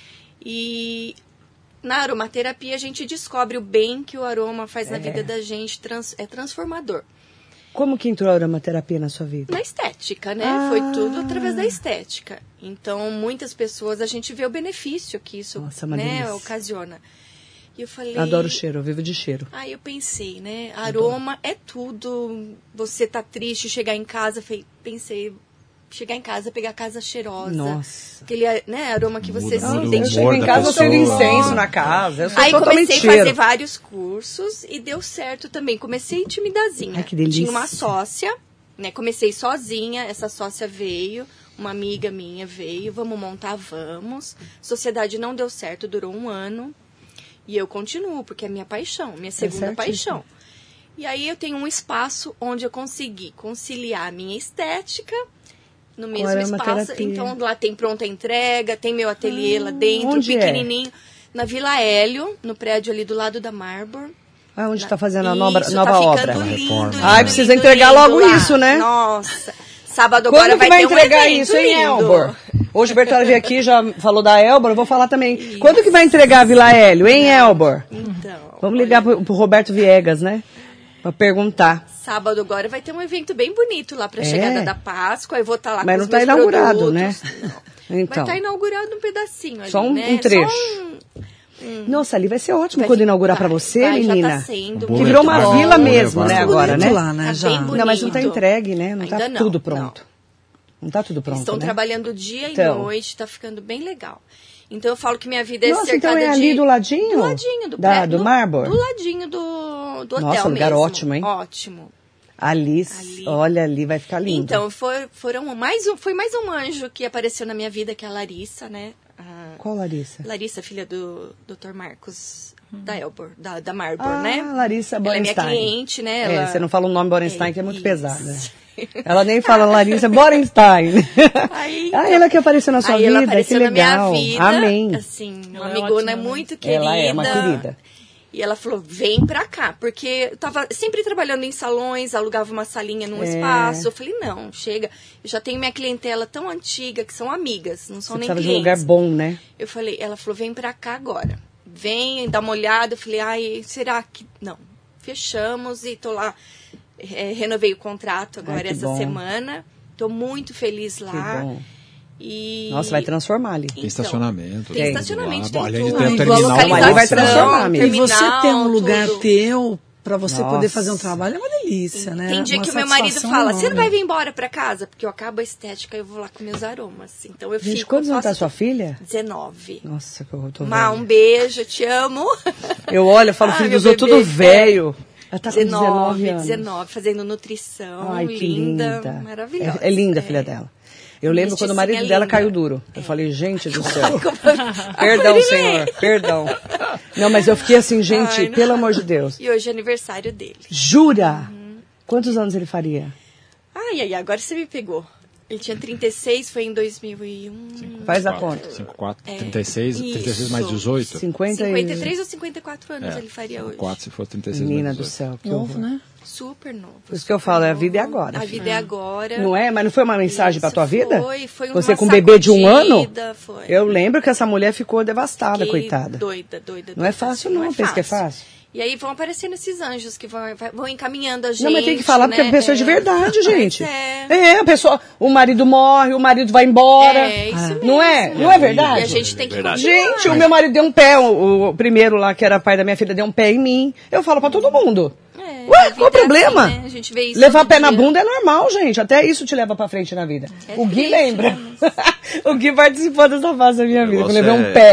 E na aromaterapia a gente descobre o bem que o aroma faz na vida da gente, é transformador. Como que entrou a aromaterapia na sua vida? Na estética, né? Foi tudo através da estética. Então, muitas pessoas, a gente vê o benefício que isso, né, ocasiona. E eu falei... Adoro cheiro, eu vivo de cheiro. Aí eu pensei, né? Aroma é tudo. Você tá triste, chegar em casa, pensei... Chegar em casa, pegar a casa cheirosa. Nossa. Aquele, né, aroma que você se Eu identifica. chego em casa, eu tenho incenso na casa. Eu sou Aí totalmente comecei a fazer vários cursos e deu certo também. Comecei timidazinha. Ai, que delícia. Tinha uma sócia, né? Comecei sozinha, essa sócia veio, uma amiga minha veio, vamos montar, vamos. Sociedade não deu certo, durou 1 ano. E eu continuo, porque é minha paixão, minha segunda paixão. E aí eu tenho um espaço onde eu consegui conciliar a minha estética no mesmo espaço. Então lá tem pronta entrega, tem meu ateliê lá dentro, pequenininho. Na Vila Hélio, no prédio ali do lado da Marble. Ah, onde está fazendo a nova tá obra. Lindo, Ai, precisa entregar logo lá. isso, né? Nossa. Sábado agora Quando que vai ter entregar um evento isso, hein, lindo. Elbor? Hoje o Bertolli veio aqui, já falou da Elbor, eu vou falar também. Isso. Quando que vai entregar a Vila Hélio, hein, Elbor? Então, vamos ligar pro Roberto Viegas, né? Pra perguntar. Sábado agora vai ter um evento bem bonito lá pra chegada da Páscoa. Eu vou estar lá Mas com não os tá meus inaugurado, produtos. né? Não. Então. Vai estar inaugurado um pedacinho ali, só né? um trecho. Só Nossa, ali vai ser ótimo quando inaugurar pra você, menina. Já tá sendo. Que virou uma vila mesmo, né, agora, né? Lá, né? Tá já. bem bonito. Não, mas não tá entregue, né? Não Ainda tá não, tudo pronto. Não tá tudo pronto, Estão né? trabalhando dia e noite, tá ficando bem legal. Então eu falo que minha vida é Nossa, cercada então é ali do ladinho? Do ladinho do prédio. Do Marble? Do ladinho do hotel. Nossa, lugar mesmo. ótimo, hein? Ótimo. Ali, olha ali, vai ficar lindo. Então, foi mais um anjo que apareceu na minha vida, que é a Larissa, né? Qual Larissa? Larissa, filha do Dr. Marcos da Elbor, da Marbor, né? Larissa Borenstein. Ela é minha cliente, né? Você não fala o nome Borenstein, que é muito pesado, né? Ela nem fala Larissa Borenstein. Aí, ela que apareceu na sua vida, ela apareceu que legal. Na minha vida, amém. Assim, uma amigona muito querida. Ela é uma querida. E ela falou, vem pra cá, porque eu tava sempre trabalhando em salões, alugava uma salinha num espaço. Eu falei, não, chega, eu já tenho minha clientela tão antiga, que são amigas, não são nem clientes. De um lugar bom, né? Ela falou, vem pra cá agora. Vem, dá uma olhada. Eu falei, ai, será que... Não, fechamos e tô lá, renovei o contrato agora essa semana. Tô muito feliz lá. Que bom. E... Nossa, vai transformar ali. Tem estacionamento. Tem estacionamento, tem além de tudo. ter um terminal. Ali vai transformar, amiga. E você ter um lugar tudo. teu pra você poder fazer um trabalho é uma delícia, né? Tem dia uma que o meu marido fala, enorme. você não vai vir embora pra casa? Porque eu acabo a estética e eu vou lá com meus aromas. Então eu Gente, fico... quantos anos tá sua filha? 19. Nossa, que eu tô Um beijo, te amo. Eu olho, eu falo, filho dos outros tudo velho. Ela tá com 19 anos. 19, fazendo nutrição. Ai, que linda. Maravilhosa. É linda a filha dela. Eu lembro quando o marido dela caiu duro. Eu falei, gente do céu. Perdão, senhor, perdão. Não, mas eu fiquei assim, gente, pelo amor de Deus. E hoje é aniversário dele. Jura? Quantos anos ele faria? Ai, agora você me pegou. Ele tinha 36, foi em 2001. Faz a conta. 54, 36, 36 mais 18. 53 ou 54 anos ele faria hoje. 4 se for 36 Menina mais do 18. céu, que Novo, horror. né? Super novo. Por isso que eu falo, a vida é agora. A vida é agora. Não é? Mas não foi uma mensagem pra tua vida? Foi Você uma com um bebê de 1 ano? Foi. Eu lembro que essa mulher ficou devastada, coitada. Doida. Não é fácil não, pensa que é fácil. E aí vão aparecendo esses anjos que vão encaminhando a gente. Não, mas tem que falar, porque a pessoa é de verdade, gente. É. A pessoa, o marido morre, o marido vai embora. É, isso mesmo. Não é? Não é verdade? E a gente tem que continuar. Gente, o meu marido deu um pé, o primeiro lá, que era pai da minha filha, deu um pé em mim. Eu falo pra todo mundo. Ué, qual o problema? Assim, né? A gente vê isso levar todo pé na dia. bunda é normal, gente. Até isso te leva pra frente na vida. O Gui lembra. O Gui participou dessa fase da minha vida, que eu levei um pé.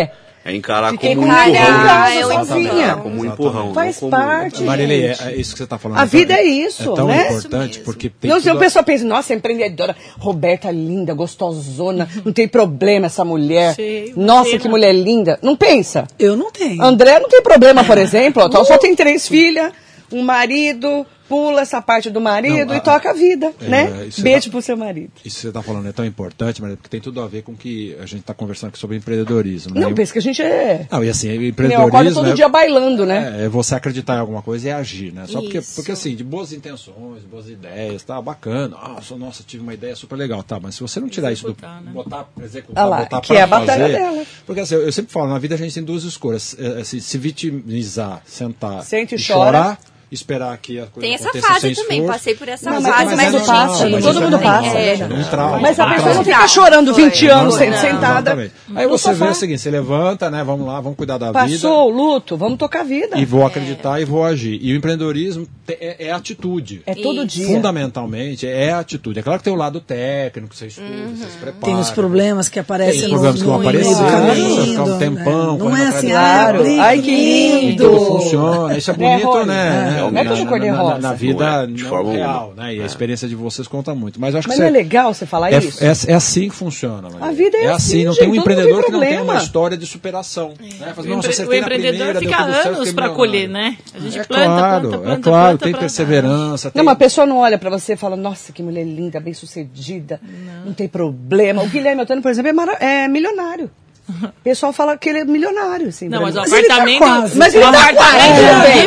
É encarar Fiquei como um com raiva empurrão. em casa, eu sozinha. Como um empurrão. Faz não como... parte. Marilei, gente. é isso que você está falando. A vida é isso, é tão né? importante porque tem Não, se o tudo pessoal pensa, nossa, empreendedora, Roberta linda, gostosona, não tem problema essa mulher. Cheio, Nossa, pena. que mulher linda. Não pensa? Eu não tenho. André não tem problema, por exemplo, ó, só tem 3 filhas, um marido, pula essa parte do marido Não, e toca a vida, né? isso Beijo pro seu marido. Isso que você está falando é tão importante, Maria, porque tem tudo a ver com o que a gente está conversando aqui sobre empreendedorismo. Né? Não, pensa que a gente é... Não, e assim, Eu acordo empreendedorismo todo dia bailando, né? é você acreditar em alguma coisa e agir, né? Só porque, Isso. porque assim, de boas intenções, boas ideias, tá bacana. Nossa, tive uma ideia super legal, tá? Mas se você não tirar isso do Executar, né? botar, executar, Ah lá, botar que pra é a batalha fazer, dela. porque assim, eu sempre falo, na vida a gente tem 2 escolhas, assim, se vitimizar, sentar Sente e chorar, esperar que a coisa Tem essa aconteça fase sem também, esforço. passei por essa Não, fase, mas mas isso passa, hoje em dia- todo mundo passa, É. Um trauma. Mas a um pessoa não trauma. fica chorando 20 anos Não. sentada. Exatamente. Aí no você vê sofá. o seguinte, você levanta, né? Vamos lá, vamos cuidar da vida. Passou o luto, vamos tocar a vida. E vou acreditar e vou agir. E o empreendedorismo é atitude. É todo Isso. dia. Fundamentalmente é atitude. É claro que tem o lado técnico, você estuda, você se prepara. Tem os problemas que Tem aparecem os problemas que vão no meio aparecer, do caminho, você vai ficar um tempão. né? Não correndo é atrás assim, de Claro. nada. Ai, que E lindo. tudo funciona. Isso é bonito, Rony? né? Não é tudo cor-de-rosa. Na vida Não é, de forma real, né? E a experiência de vocês conta muito. Mas eu acho Mas que não é legal você falar isso? é assim que funciona. Maria. A vida é assim, Não gente, tem um todo mundo empreendedor tem que não tem problema. uma história de superação. Né? Fala, "Nossa, O acertei na empreendedor primeira, deu fica tudo certo, anos fiquei para milionário." colher, né? A gente É planta, claro, planta, planta, é claro, planta tem pra- perseverança. Não, mas a pessoa não olha pra você e fala, nossa, que mulher linda, bem sucedida, não tem problema. O Guilherme Ottoni, por exemplo, é milionário. O pessoal fala que ele é milionário, assim. Não, pra mas mim. o ele tá apartamento... quase. Mas ele o tá apartamento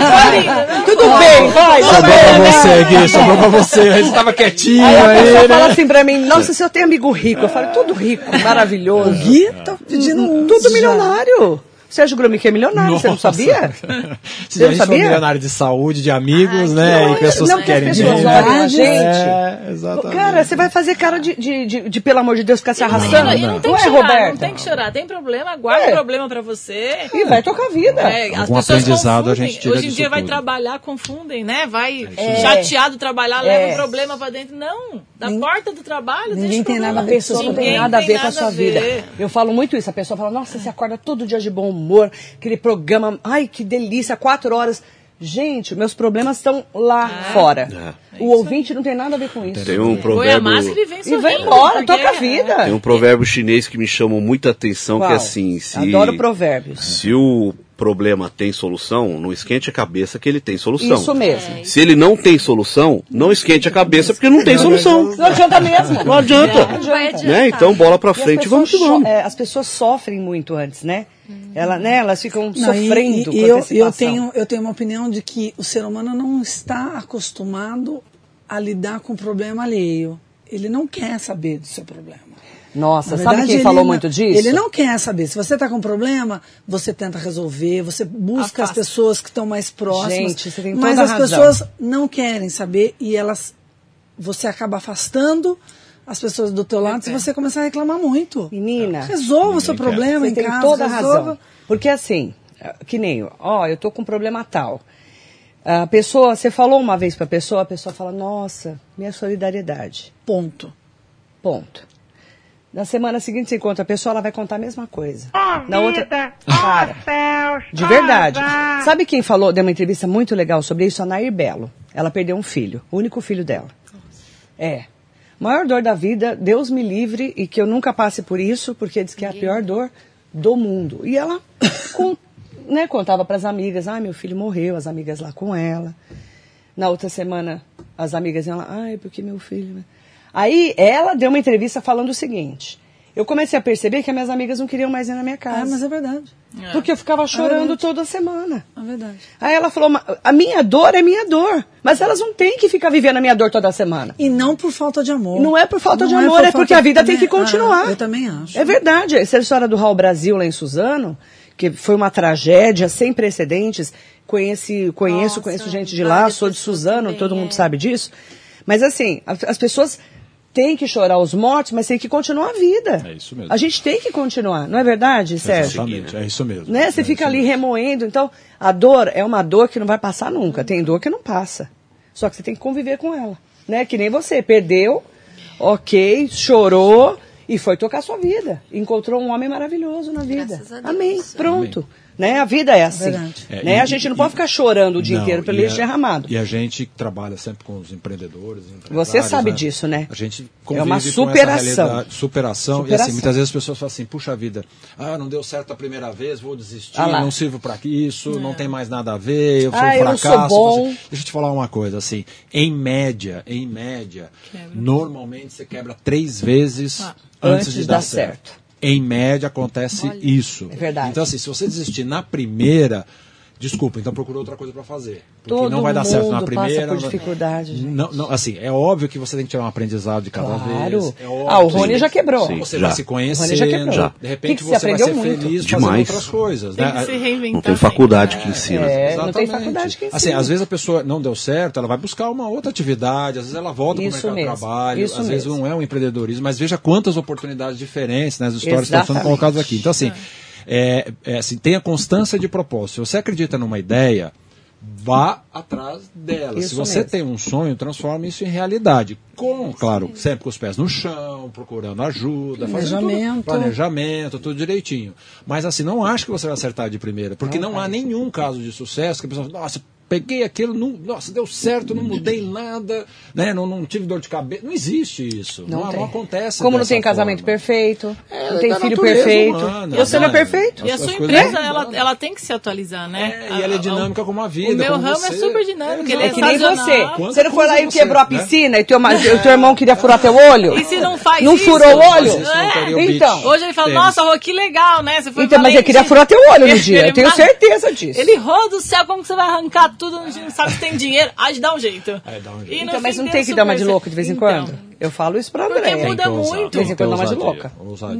quase. Tudo bem, vai. Sobrou pra você, Gui, sobrou pra você. Você estava quietinho Aí a pessoa aí, fala né? assim pra mim, nossa, se eu tenho amigo rico. Eu falo, tudo rico, maravilhoso. Gui tá pedindo Tudo já. milionário. Sérgio Grumic é milionário, você não sabia? Se a não gente for sabia? milionário de saúde, de amigos, né? E pessoas Não que que as querem pessoas dinheiro. olhem a gente. É, exatamente. Cara, você vai fazer cara de pelo amor de Deus, ficar se arrastando? E não tem Não que é, chorar, Roberto? não tem que chorar. Tem problema, guarda É. o problema pra você. E vai tocar a vida. As Algum pessoas aprendizado a confundem. gente tira Hoje em disso dia vai tudo. trabalhar, confundem, né? Vai É. chateado trabalhar, É. leva o problema pra dentro. Não, da porta do trabalho ninguém deixa o tem problema. nada a A ver com pessoa não Ninguém tem nada a ver com a sua vida. ver. Eu falo muito isso. A pessoa fala, nossa, você acorda todo dia de bom humor, aquele programa, ai, que delícia, 4 horas. Gente, meus problemas estão lá fora. O ouvinte não tem nada a ver com isso. Tem um Põe a provérbio, máscara e vem E sorrindo. vai embora, porque toca a vida. tem um provérbio chinês que me chamou muita atenção, que Qual? é assim, se, Adoro provérbios. se o problema tem solução, não esquente a cabeça que ele tem solução. Isso mesmo. Se ele não tem solução, não esquente a cabeça porque não tem solução. Não adianta mesmo. Não adianta. Não vai adiantar. Né? Então, bola pra E as frente, vamos que pessoas vamos. as pessoas sofrem muito antes, né? Elas ficam Não, sofrendo com eu antecipação. tenho uma opinião de que o ser humano não está acostumado a lidar com o problema alheio. Ele não quer saber do seu problema. Nossa, Na sabe verdade, quem ele falou não- muito disso? Ele não quer saber. Se você está com problema, você tenta resolver, você busca as Afasta. pessoas que estão mais próximas. Gente, você tem mas toda a as razão. pessoas não querem saber e você acaba afastando as pessoas do teu lado se você começar a reclamar muito. Menina, Resolva o seu problema você em tem casa. toda a resolva. razão. Porque assim, que nem, eu tô com um problema tal. A pessoa, você falou uma vez pra pessoa, a pessoa fala, nossa, minha solidariedade. Ponto. Ponto. Na semana seguinte, você encontra a pessoa, ela vai contar a mesma coisa. Na outra, cara, de verdade. Sabe quem falou, deu uma entrevista muito legal sobre isso? A Nair Belo. Ela perdeu um filho, o único filho dela. Maior dor da vida, Deus me livre e que eu nunca passe por isso, porque diz que é a pior dor do mundo. E ela contava para as amigas, meu filho morreu, as amigas lá com ela. Na outra semana, as amigas iam lá, porque meu filho... né? Aí ela deu uma entrevista falando o seguinte, eu comecei a perceber que as minhas amigas não queriam mais ir na minha casa. Mas é verdade. Porque eu ficava chorando toda semana. É verdade. Aí ela falou, a minha dor é minha dor, mas elas não têm que ficar vivendo a minha dor toda semana. E não por falta de amor. Não é por falta de Não amor, por é porque falta a vida de- tem que continuar. Eu também acho. É verdade. Essa história do Raul Brasil lá em Suzano, que foi uma tragédia sem precedentes. Conheço gente de lá, várias sou de pessoas Suzano, também, todo mundo sabe disso. Mas assim, as pessoas têm que chorar os mortos, mas tem que continuar a vida. É isso mesmo. A gente tem que continuar, não é verdade, Sérgio? Exatamente, é isso mesmo. Né? Você fica ali remoendo. Então, a dor é uma dor que não vai passar nunca. Tem dor que não passa. Só que você tem que conviver com ela. Né? Que nem você. Perdeu, ok, chorou E foi tocar sua vida. Encontrou um homem maravilhoso na vida. Graças a Deus. Amém. Pronto. Né? A vida é assim. Né? A gente não pode ficar chorando o dia inteiro pelo leite derramado. E a gente trabalha sempre com os empreendedores. Você sabe disso, né? A gente convive uma com essa superação. realidade, superação. E assim, muitas vezes as pessoas falam assim, puxa vida, não deu certo a primeira vez, vou desistir, não sirvo para isso, não tem mais nada a ver, eu sou um fracasso. Eu não sou bom. Deixa eu te falar uma coisa, assim, em média, normalmente você quebra 3 vezes antes de dar certo. Em média acontece isso. É verdade. Então, assim, se você desistir na primeira, desculpa, então procura outra coisa para fazer. Porque Todo não vai dar certo na primeira. Passa por dificuldade, gente. Não, assim, é óbvio que você tem que tirar um aprendizado de cada vez. É óbvio, o Rony já quebrou. Você vai se conhecendo. De repente você vai ser feliz fazendo outras coisas. Tem que se reinventar. Não tem faculdade que ensina. Não tem faculdade que ensina. Assim, às vezes a pessoa não deu certo, ela vai buscar uma outra atividade, às vezes ela volta para o mercado de trabalho, às vezes não é um empreendedorismo, mas veja quantas oportunidades diferentes, né, as histórias que estão sendo colocadas aqui. Então, assim, assim, tenha constância de propósito. Se você acredita numa ideia, vá atrás dela. Se você tem um sonho, transforme isso em realidade. Claro, sempre com os pés no chão, procurando ajuda, fazendo planejamento, tudo direitinho. Mas assim, não acho que você vai acertar de primeira, porque não há nenhum caso de sucesso que a pessoa fala, nossa, peguei aquilo, nossa, deu certo, não mudei nada, né? Não tive dor de cabeça. Não existe isso. Não acontece. Como não tem casamento perfeito, não tem filho perfeito. Você não é perfeito. E a sua empresa, ela tem que se atualizar, né? E ela é dinâmica como a vida. O meu ramo é super dinâmico. Ele é que nem você. Você não foi lá e você, quebrou a piscina e o teu irmão queria furar teu olho? E se não faz não isso? Não furou o olho? Então. Hoje ele fala, nossa, Rô, que legal, né? Você foi então, mas ele queria furar teu olho no dia. Eu tenho certeza disso. Ele roda do céu, como que você vai arrancar tudo? Não sabe se tem dinheiro. De dar um jeito. Então, mas não tem que dar uma de louca de vez em quando? Eu falo isso pra André. Porque muda muito. De vez em quando dá uma de louca.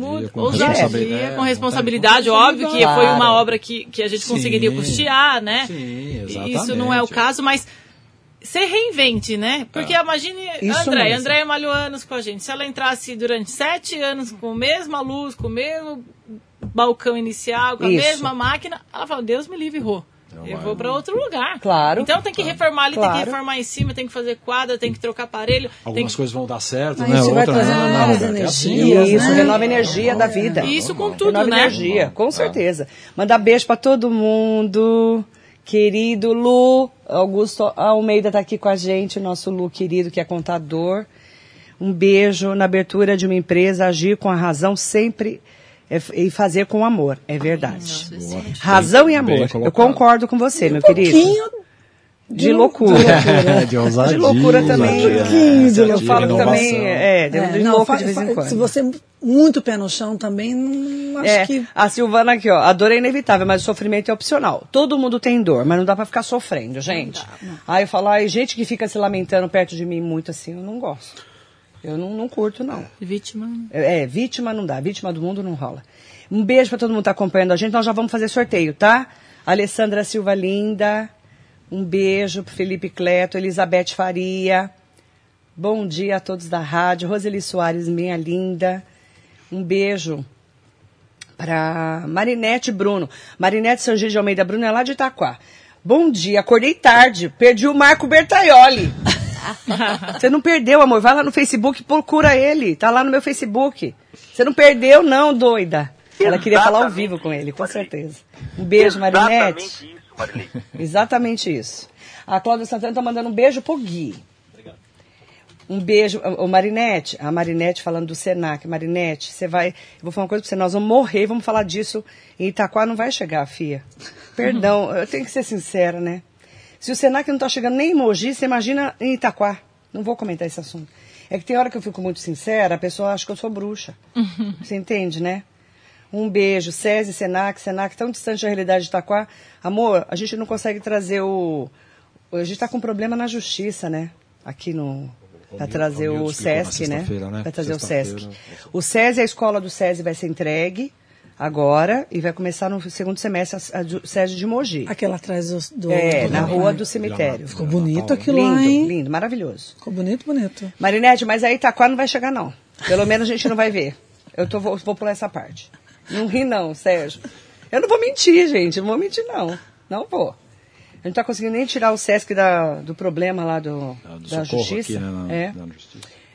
Ousadia, com responsabilidade, óbvio que foi uma obra que a gente conseguiria custear, né? Sim, exatamente. Isso não é o caso, mas se reinvente, né? Porque imagine André malhou anos com a gente. Se ela entrasse durante 7 anos com a mesma luz, com o mesmo balcão inicial, com a mesma máquina, ela fala, Deus me livre, Rô. Eu vou para outro lugar. Claro. Então tem que reformar ali, tem que reformar em cima, tem que fazer quadra, tem que trocar aparelho. Algumas coisas vão dar certo, né? Isso vai trazendo novas energias. Isso, renova a energia da vida. Isso com tudo, renova né? Energia, com certeza. Mandar beijo para todo mundo. Querido Lu, Augusto Almeida está aqui com a gente, o nosso Lu querido, que é contador. Um beijo na abertura de uma empresa, agir com a razão sempre e fazer com amor, é verdade. Razão e amor. Eu concordo com você, meu querido. De loucura. De ousadia. De loucura também. Eu falo também, de louco de vez em quando. Se você é muito pé no chão também, acho que... A Silvana aqui, ó, a dor é inevitável, mas o sofrimento é opcional. Todo mundo tem dor, mas não dá pra ficar sofrendo, gente. Aí eu falo, gente que fica se lamentando perto de mim muito assim, eu não gosto. Eu não curto, não. Vítima. Vítima não dá. Vítima do mundo não rola. Um beijo pra todo mundo que tá acompanhando a gente. Nós já vamos fazer sorteio, tá? Alessandra Silva Linda. Um beijo pro Felipe Cleto. Elizabeth Faria. Bom dia a todos da rádio. Roseli Soares, minha linda. Um beijo pra Marinete Bruno. Marinete Sangir de Almeida Bruno é lá de Itaquá. Bom dia, acordei tarde. Perdi o Marco Bertaioli. Você não perdeu, amor. Vai lá no Facebook e procura ele. Tá lá no meu Facebook. Você não perdeu, não, doida. Ela queria falar ao vivo com ele, com certeza. Um beijo, Marinete. Exatamente isso, Marilene. Exatamente isso. A Cláudia Santana tá mandando um beijo pro Gui. Obrigado. Um beijo. A Marinete falando do Senac. Marinete, você vai... Eu vou falar uma coisa pra você. Nós vamos morrer, vamos falar disso. Em Itaquá não vai chegar, fia. Perdão, eu tenho que ser sincera, né? Se o Senac não está chegando nem em Mogi, você imagina em Itaquá. Não vou comentar esse assunto. É que tem hora que eu fico muito sincera, a pessoa acha que eu sou bruxa. Você entende, né? Um beijo. SESI, Senac, tão distante da realidade de Itaquá. Amor, a gente não consegue trazer A gente está com um problema na justiça, né? Aqui para trazer o SESC, né? Vai trazer o SESC. O SESI, a escola do SESI vai ser entregue agora e vai começar no segundo semestre a SESI de Mogi. Aquela atrás do na rua do cemitério. Ficou bonito aquilo lindo, lá, hein? Lindo, maravilhoso. Ficou bonito. Marinete, mas aí Itaquá não vai chegar, não. Pelo menos a gente não vai ver. Vou pular essa parte. Não ri, não, Sérgio. Eu não vou mentir, gente. Não vou mentir, não. Não vou. A gente não está conseguindo nem tirar o SESC do problema lá da justiça. Aqui, né, na justiça.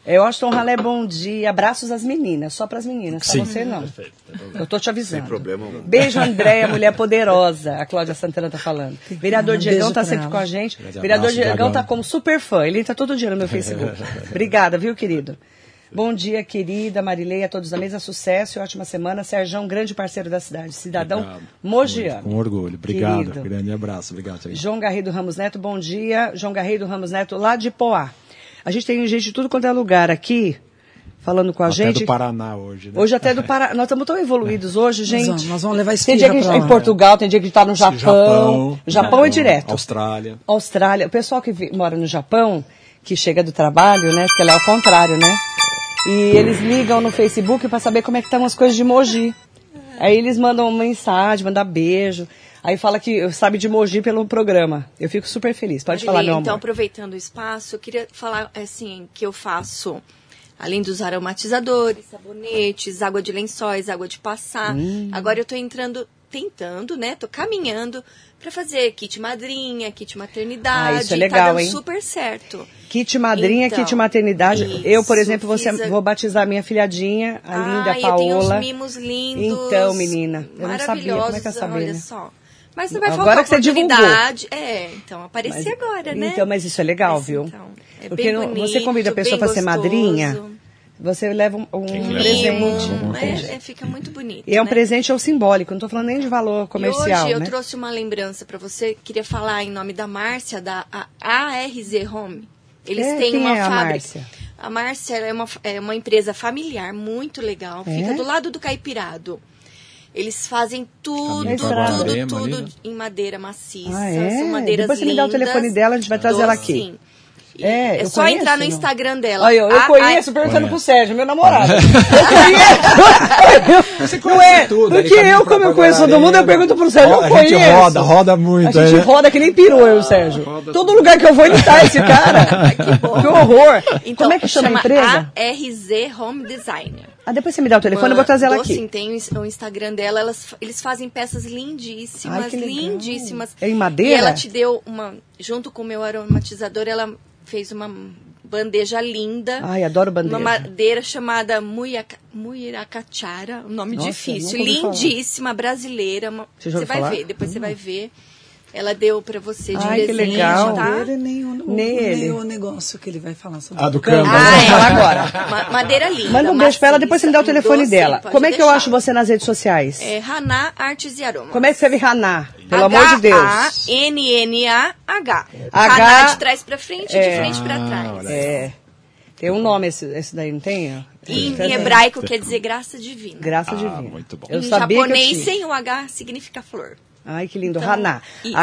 Washington Ralé, bom dia. Abraços às meninas, só para as meninas, para você não. Perfeito. Eu tô te avisando. Sem problema algum. Beijo, Andréia, mulher poderosa. A Cláudia Santana tá falando. Vereador Diegão tá sempre com a gente. Vereador Diegão tá como super fã. Ele tá todo dia no meu Facebook. Obrigada, viu, querido? Bom dia, querida Marileia, a todos da mesa. Sucesso e ótima semana. Serjão, grande parceiro da cidade. Cidadão mogiano. Com orgulho. Obrigado. Querido. Grande abraço. Obrigado. João Garrido Ramos Neto, bom dia. João Garrido Ramos Neto, lá de Poá. A gente tem gente de tudo quanto é lugar aqui, falando com a gente. Até do Paraná hoje, né? Hoje até do Paraná. Nós estamos tão evoluídos hoje, gente. Nós vamos levar Tem dia que a gente está em Portugal, tem dia que a gente está no Japão. Japão é direto. Austrália. O pessoal que mora no Japão, que chega do trabalho, né? Porque lá é ao contrário, né? E eles ligam no Facebook para saber como é que estão as coisas de Mogi. Aí eles mandam uma mensagem, mandam beijo. Aí fala que sabe de Mogi pelo programa. Eu fico super feliz. Pode falar, meu amor. Então, aproveitando o espaço, eu queria falar assim, que eu faço, além dos aromatizadores, sabonetes, água de lençóis, água de passar. Agora eu tô tentando, né? Tô caminhando para fazer kit madrinha, kit maternidade. Isso é legal, tá dando hein? super certo. Kit madrinha, então, kit maternidade. Isso, eu, por exemplo, vou batizar minha filhadinha, a linda Paola. Eu tenho uns mimos lindos. Então, menina, eu não sabia. Como é que eu sabia? Olha só. Mas não vai Agora faltar que você oportunidade. Então, apareci agora, né? Então, mas isso é legal, viu? Então, é porque bem bonito, você convida a pessoa para ser madrinha, você leva um presente. Fica muito bonito. E é um presente ou simbólico, não estou falando nem de valor comercial. E hoje eu né? trouxe uma lembrança para você. Queria falar em nome da Márcia, da ARZ Home. Eles têm uma fábrica. A Márcia é uma empresa familiar muito legal. Fica do lado do Caipirado. Eles fazem tudo em madeira maciça. São madeiras Depois você lindas. me dá o telefone dela, a gente vai trazer ela aqui. Sim. É só entrar no Instagram dela. Olha, eu conheço, perguntando pro Sérgio, meu namorado. Eu conheço. Não é? Porque eu, como eu conheço todo mundo, eu pergunto pro Sérgio, eu conheço. A gente roda muito. A gente roda que nem perua, eu, Sérgio. Todo lugar que eu vou, ele tá, esse cara. Que horror. Então, como é que chama a empresa? ARZ Home Designer. Depois você me dá o telefone, eu vou trazer ela aqui. Sim, tem o Instagram dela, eles fazem peças lindíssimas, lindíssimas. É em madeira? E ela te deu junto com o meu aromatizador, ela fez uma bandeja linda. Ai, adoro bandeja. Uma madeira chamada Muiracachara, um nome difícil, lindíssima, brasileira. Você vai ver, depois você vai ver. Ela deu pra você de presente, que legal. tá? Nem o negócio que ele vai falar sobre. Do câmbio. Agora. Madeira linda. Manda um beijo pra ela, depois você me dá o telefone dela. Como é que eu acho você nas redes sociais? Haná Artes e Aromas. Como é que você vê Haná? Pelo amor de Deus. H-A-N-N-A-H. Haná de trás pra frente, de frente pra trás. Tem um nome esse daí, não tem? Em hebraico quer dizer graça divina. Graça divina. Muito bom. Em japonês, sem o H, significa flor. Ai, que lindo. Então, Haná.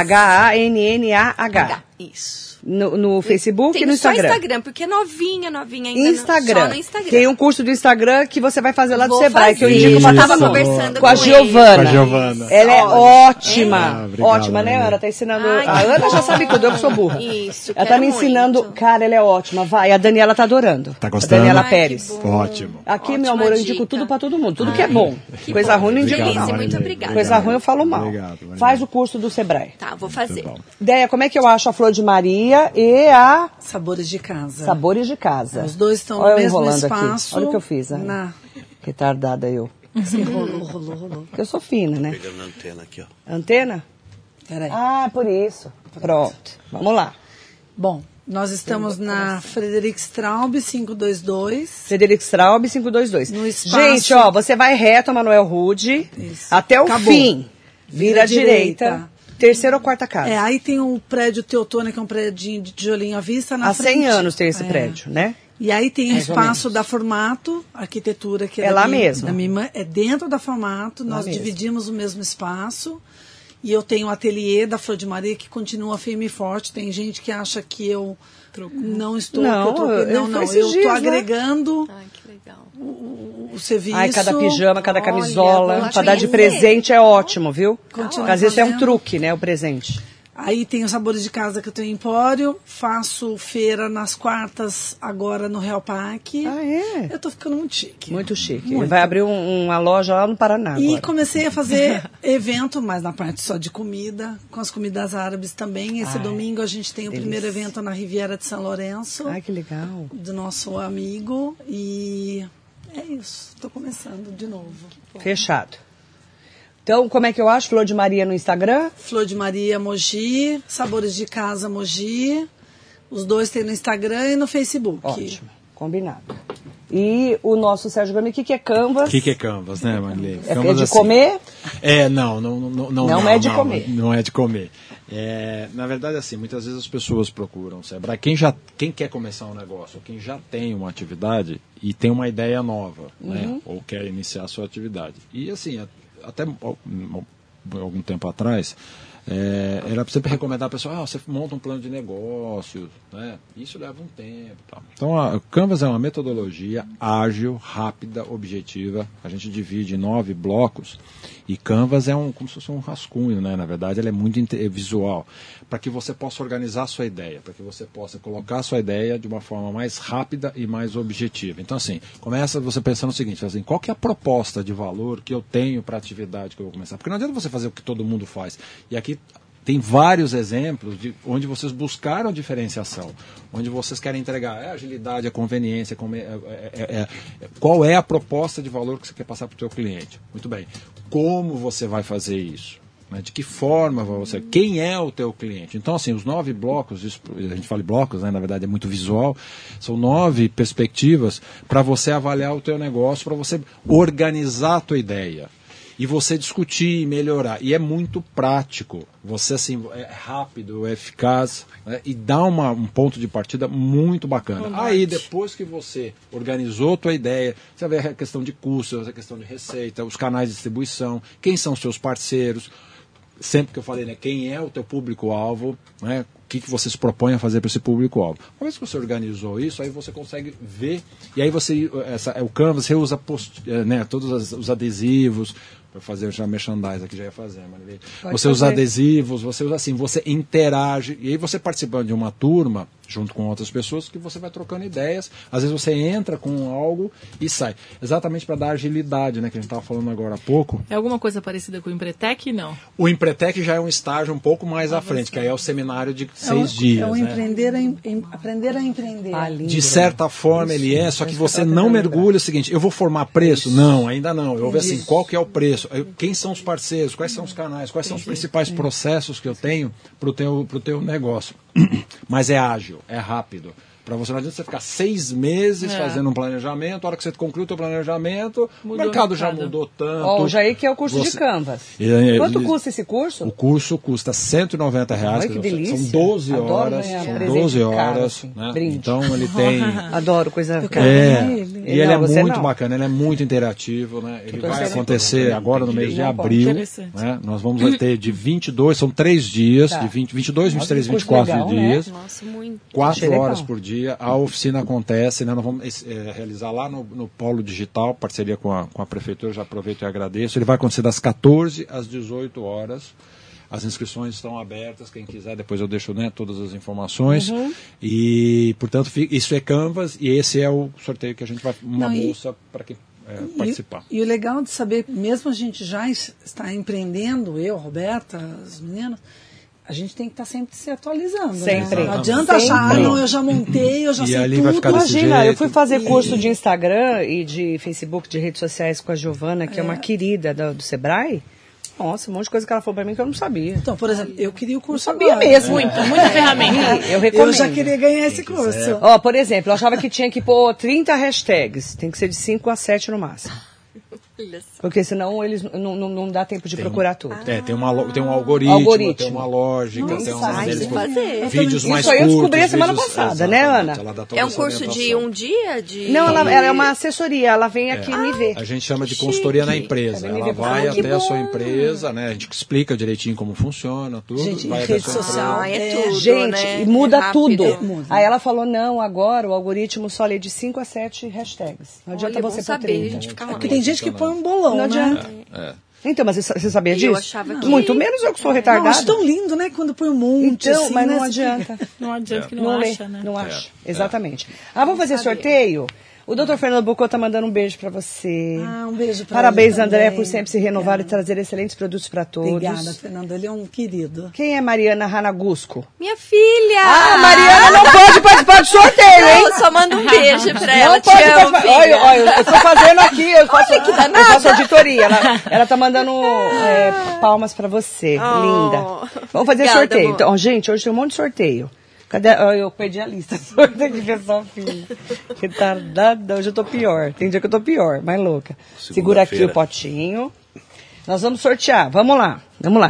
H-A-N-N-A-H. Isso. No Facebook e no Instagram? Só Instagram, porque é novinha ainda. Instagram. Só no Instagram. Tem um curso do Instagram que você vai fazer lá do Sebrae, que eu indico eu pra tava todo mundo. conversando Com a Giovana. Ela é ótima. Obrigado, ótima, né? Ela tá ensinando. A Ana já sabe tudo, eu que sou burra. Isso, ela tá me ensinando. Muito. Cara, ela é ótima. Vai, a Daniela tá adorando. Tá gostando? A Daniela Pérez. Ótimo. Aqui, meu amor, eu indico tudo pra todo mundo. Tudo que é bom. Coisa ruim não indico não. Muito obrigada. Coisa ruim eu falo mal. Faz o curso do Sebrae. Tá, vou fazer. Ideia, como é que eu acho a Flor de Maria e a... Sabores de Casa. Sabores de Casa. Os dois estão no mesmo espaço. Aqui. Olha o que eu fiz. Retardada eu. Você rolou. Porque eu sou fina, né? Pegando a antena aqui, ó. Antena? Peraí. Por isso. Pronto. Vamos lá. Bom, nós estamos na Frederic Straub 522. Frederic Straub 522. No espaço... Gente, ó, você vai reto a Manuel Rude até o fim. Vira à direita. Terceira ou quarta casa. Aí tem o prédio Teotônia, que é um prédio de tijolinho à vista na frente. Há 100 anos tem esse prédio, né? E aí tem o espaço da Formato, arquitetura, que é lá mesmo. Da minha irmã, é dentro da Formato, nós dividimos o mesmo espaço. E eu tenho o ateliê da Flor de Maria, que continua firme e forte. Tem gente que acha que eu não estou... Eu estou agregando... Ai, que legal. O serviço. Cada pijama, cada camisola, para dar de presente é ótimo, viu? Às vezes é um truque, né, o presente. Aí tem os Sabores de Casa, que eu tenho empório. Faço feira nas quartas, agora no Real Parque. Ah, é? Eu tô ficando muito chique. Muito chique. Muito. Vai abrir uma loja lá no Paraná E agora. comecei a fazer evento, mas na parte só de comida, com as comidas árabes também. Esse domingo a gente tem o primeiro evento na Riviera de São Lourenço. Ai, que legal. Do nosso amigo. E é isso. Tô começando de novo. Fechado. Então, como é que eu acho? Flor de Maria no Instagram? Flor de Maria Mogi, Sabores de Casa Mogi. Os dois tem no Instagram e no Facebook. Ótimo, combinado. E o nosso Sérgio Gami, o que é Canvas? O que é Canvas, né, Marilei? É Canvas, de assim, comer? Não é de comer. Não é de comer. Na verdade, assim, muitas vezes as pessoas procuram o Sebrae. Quem quer começar um negócio, ou quem já tem uma atividade e tem uma ideia nova, né? Ou quer iniciar a sua atividade. E assim, até algum tempo atrás, era sempre recomendar a pessoa, você monta um plano de negócios, né? Isso leva um tempo. Tal. Então, a Canvas é uma metodologia ágil, rápida, objetiva. A gente divide em 9 blocos e Canvas é como se fosse um rascunho, né? Na verdade, ela é muito visual, para que você possa organizar a sua ideia, para que você possa colocar a sua ideia de uma forma mais rápida e mais objetiva. Então, assim, começa você pensando o seguinte, assim, qual que é a proposta de valor que eu tenho para a atividade que eu vou começar? Porque não adianta você fazer o que todo mundo faz. E aqui tem vários exemplos de onde vocês buscaram diferenciação, onde vocês querem entregar agilidade, a conveniência, qual é a proposta de valor que você quer passar para o seu cliente. Muito bem. Como você vai fazer isso? Né? De que forma você... Quem é o teu cliente? Então, assim, os 9 blocos, a gente fala blocos, né? Na verdade é muito visual, são 9 perspectivas para você avaliar o teu negócio, para você organizar a tua ideia. E você discutir e melhorar. E é muito prático. Você, assim, é rápido, é eficaz, né? E dá um ponto de partida muito bacana. Aí, depois que você organizou a tua ideia, você vai ver a questão de custos, a questão de receita, os canais de distribuição, quem são os seus parceiros. Sempre que eu falei, né, quem é o teu público-alvo, né, o que você se propõe a fazer para esse público-alvo. Uma vez que você organizou isso, aí você consegue ver, e aí o Canvas, você usa todos os adesivos, para fazer já merchandise aqui, já ia fazer, você usa adesivos, você usa assim, você interage, e aí você participando de uma turma, junto com outras pessoas, que você vai trocando ideias, às vezes você entra com algo e sai. Exatamente para dar agilidade, né, que a gente estava falando agora há pouco. É alguma coisa parecida com o Empretec, não? O Empretec já é um estágio um pouco mais à frente, que aí é o seminário de 6 dias. É o né? aprender a empreender. De certa forma ele só que você não mergulha o seguinte, eu vou formar preço? Não, ainda não. Eu vou ver assim, qual que é o preço? Quem são os parceiros? Quais são os canais? Quais são os principais processos que eu tenho para o teu negócio? Mas é ágil, é rápido. Para você não adianta você ficar 6 meses fazendo um planejamento, a hora que você conclui o teu planejamento, o mercado já mudou tanto. O Jair que é o curso de Canvas. Quanto custa esse curso? O curso custa R$190. Ai, que delícia. São 12 horas. São 12 horas. Assim, né? Então ele tem... Adoro coisa cara. E ele é muito bacana, ele é muito interativo. Né? Ele vai acontecer agora no mês de abril. Né? Nós vamos ter de 22, são 3 dias, de 22, 23, 24 dias. Nossa, muito. 4 horas por dia. A oficina acontece, né? Nós vamos realizar lá no Polo Digital, parceria com a Prefeitura, já aproveito e agradeço. Ele vai acontecer das 14 às 18 horas. As inscrições estão abertas, quem quiser, depois eu deixo, né, todas as informações. E, portanto, isso é Canvas e esse é o sorteio que a gente vai, bolsa para quem participar. E o legal de saber, mesmo a gente já está empreendendo, eu, Roberta, as meninas, a gente tem que estar sempre se atualizando. Sempre. Né? Não adianta achar, eu já montei, eu já sei ali tudo. Vai ficar desse Imagina, jeito. eu fui fazer curso de Instagram e de Facebook, de redes sociais com a Giovana, que é uma querida do Sebrae. Nossa, um monte de coisa que ela falou pra mim que eu não sabia. Então, por exemplo, eu queria o curso sabia agora. mesmo. Muita ferramenta. Eu recomendo. Eu já queria ganhar esse curso. Ó, por exemplo, eu achava que tinha que pôr 30 hashtags. Tem que ser de 5 a 7 no máximo. Porque senão eles não dá tempo de procurar tudo. Tem um algoritmo, tem uma lógica, tem vídeos mais curtos. Isso aí eu descobri a semana passada, né, Ana? É um curso de um dia? Não, ela é uma assessoria, ela vem aqui me ver. A gente chama de consultoria na empresa. Ela vai até a sua empresa, né? A gente explica direitinho como funciona, tudo. Gente, vai rede social é tudo, gente, né? e muda tudo. Muda. Aí ela falou, não, agora o algoritmo só lê de 5 a 7 hashtags. Não adianta você pôr 30. Gente ficar Porque tem gente que põe um bolão, Não né? adianta. Então, mas você sabia disso? Eu achava que... Muito menos eu que sou retardada. Não, acho tão lindo, né? Quando põe um monte, Então, assim, mas né? não adianta. Não adianta que não lê, acha, né? Não acha, exatamente. Vamos fazer sorteio? O Dr. Fernando Bucco tá mandando um beijo pra você. Um beijo pra Parabéns, ele André, também. por sempre se renovar Obrigada. e trazer excelentes produtos para todos. Obrigada, Fernando. Ele é um querido. Quem é Mariana Hanagusco? Minha filha! Mariana não pode participar do sorteio, hein? Eu só mando um beijo pra ela. Não pode Te amo, participar. filha. Olha, eu tô fazendo aqui, eu faço auditoria. Ela tá mandando palmas pra você, linda. Vamos fazer Obrigada, sorteio. amor. Então, gente, hoje tem um monte de sorteio. Cadê? Eu perdi a lista. Sorteio de pessoal, filho. Retardada, hoje eu tô pior. Tem dia que eu tô pior, mais louca. Segura aqui o potinho. Nós vamos sortear. Vamos lá.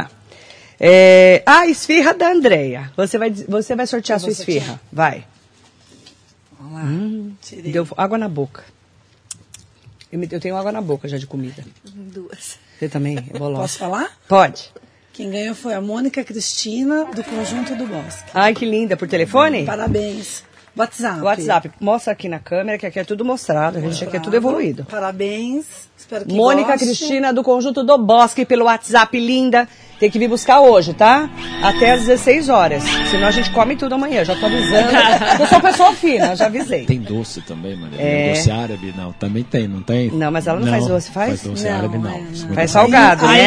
Esfirra da Andréia. Você vai sortear a sua esfirra. Vai. Vamos lá. Tirei. Deu água na boca. Eu tenho água na boca já de comida. 2. Você também? Eu vou logo. Posso falar? Pode. Quem ganhou foi a Mônica Cristina, do Conjunto do Bosque. Ai, que linda. Por telefone? Parabéns. WhatsApp. Mostra aqui na câmera, que aqui é tudo mostrado. A gente aqui é tudo evoluído. Parabéns. Espero que Mônica goste. Cristina, do Conjunto do Bosque, pelo WhatsApp, linda. Tem que vir buscar hoje, tá? Até às 16 horas. Senão a gente come tudo amanhã. Já tô avisando. Eu sou pessoa fina, já avisei. Tem doce também, Maria? Doce árabe? Não, também tem, não tem? Não, mas ela não faz doce, faz? Faz doce Não, árabe, não. não. Faz salgado, né?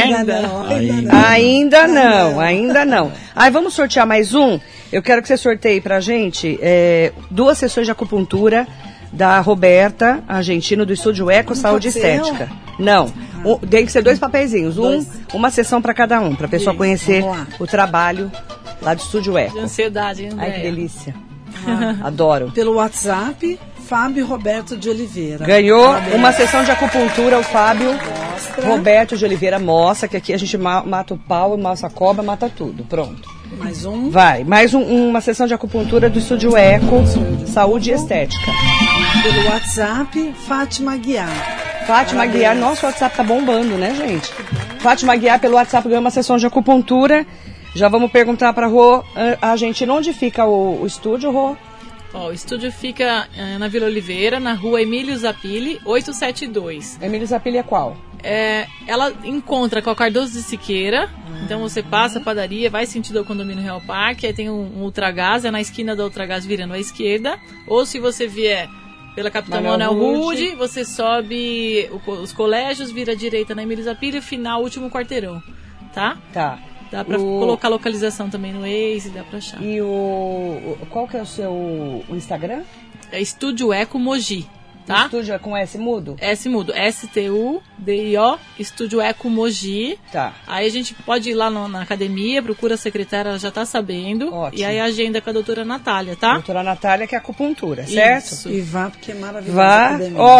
Ainda não. Aí vamos sortear mais um. Eu quero que você sorteie pra gente 2 sessões de acupuntura da Roberta Argentino, do Estúdio Eco Saúde Estética. Não, tem que ser 2 papeizinhos, uma sessão para cada um, para a pessoa conhecer o trabalho lá do Estúdio Eco. De ansiedade, hein, Ai, que Andréia? delícia. Adoro. Pelo WhatsApp, Fábio Roberto de Oliveira. Ganhou Parabéns. uma sessão de acupuntura, o Fábio Roberto de Oliveira. Mostra que aqui a gente mata o pau, mata a cobra, mata tudo. Pronto. Mais um. Vai, mais uma sessão de acupuntura do Estúdio Eco, Saúde e Estética. Pelo WhatsApp, Fátima Guiar. Fátima Guiar, nosso WhatsApp tá bombando, né, gente? Fátima Guiar, pelo WhatsApp, ganhou uma sessão de acupuntura. Já vamos perguntar pra Rô Argentina, onde fica o estúdio, Rô? Ó, o estúdio fica na Vila Oliveira, na rua Emílio Zapili, 872. Emílio Zapili é qual? Ela encontra com a Cardoso de Siqueira, então você passa a padaria, vai sentido ao condomínio Real Parque, aí tem um Ultragás, é na esquina da Ultragás virando à esquerda, ou se você vier pela Capitão Manuel Rude, você sobe os colégios, vira à direita na Emílio Zapili, final, último quarteirão, tá? Tá. Dá pra colocar localização também no Waze, dá pra achar. E qual que é o seu Instagram? É Estúdio Eco Mogi, tá? Estúdio é com S mudo? S mudo, STUDIO, Estúdio Eco Mogi. Tá. Aí a gente pode ir lá na academia, procura a secretária, ela já tá sabendo. Ótimo. E aí a agenda com a doutora Natália, tá? Doutora Natália, que é acupuntura, certo? Isso. E vá, porque é maravilhoso. Vá,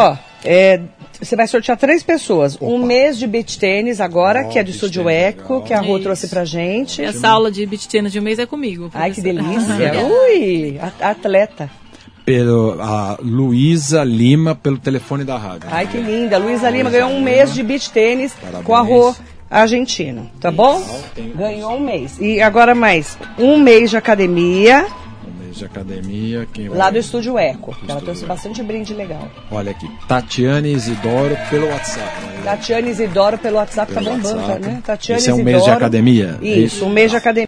você vai sortear 3 pessoas. Um mês de beach tênis agora, que é do Estúdio Eco, que a Rô trouxe pra gente. Essa aula de beach tennis de um mês é comigo. Ai, que professora. delícia. Ui, atleta. A Luísa Lima, pelo telefone da rádio. Ai, que linda. Luísa Lima ganhou um mês de beach tênis Parabéns. com a Rô Argentina, tá bom? Ganhou um mês. E agora mais um mês de academia. Um mês de academia. Quem vai... Lá do Estúdio Eco. Ela trouxe bastante brinde legal. Olha aqui, Tatiane Isidoro pelo WhatsApp. Né? Tatiane Isidoro pelo WhatsApp, Pelo tá bombando, WhatsApp. né? Tatiane Esse é um Isidoro. mês de academia? Isso, um mês de academia.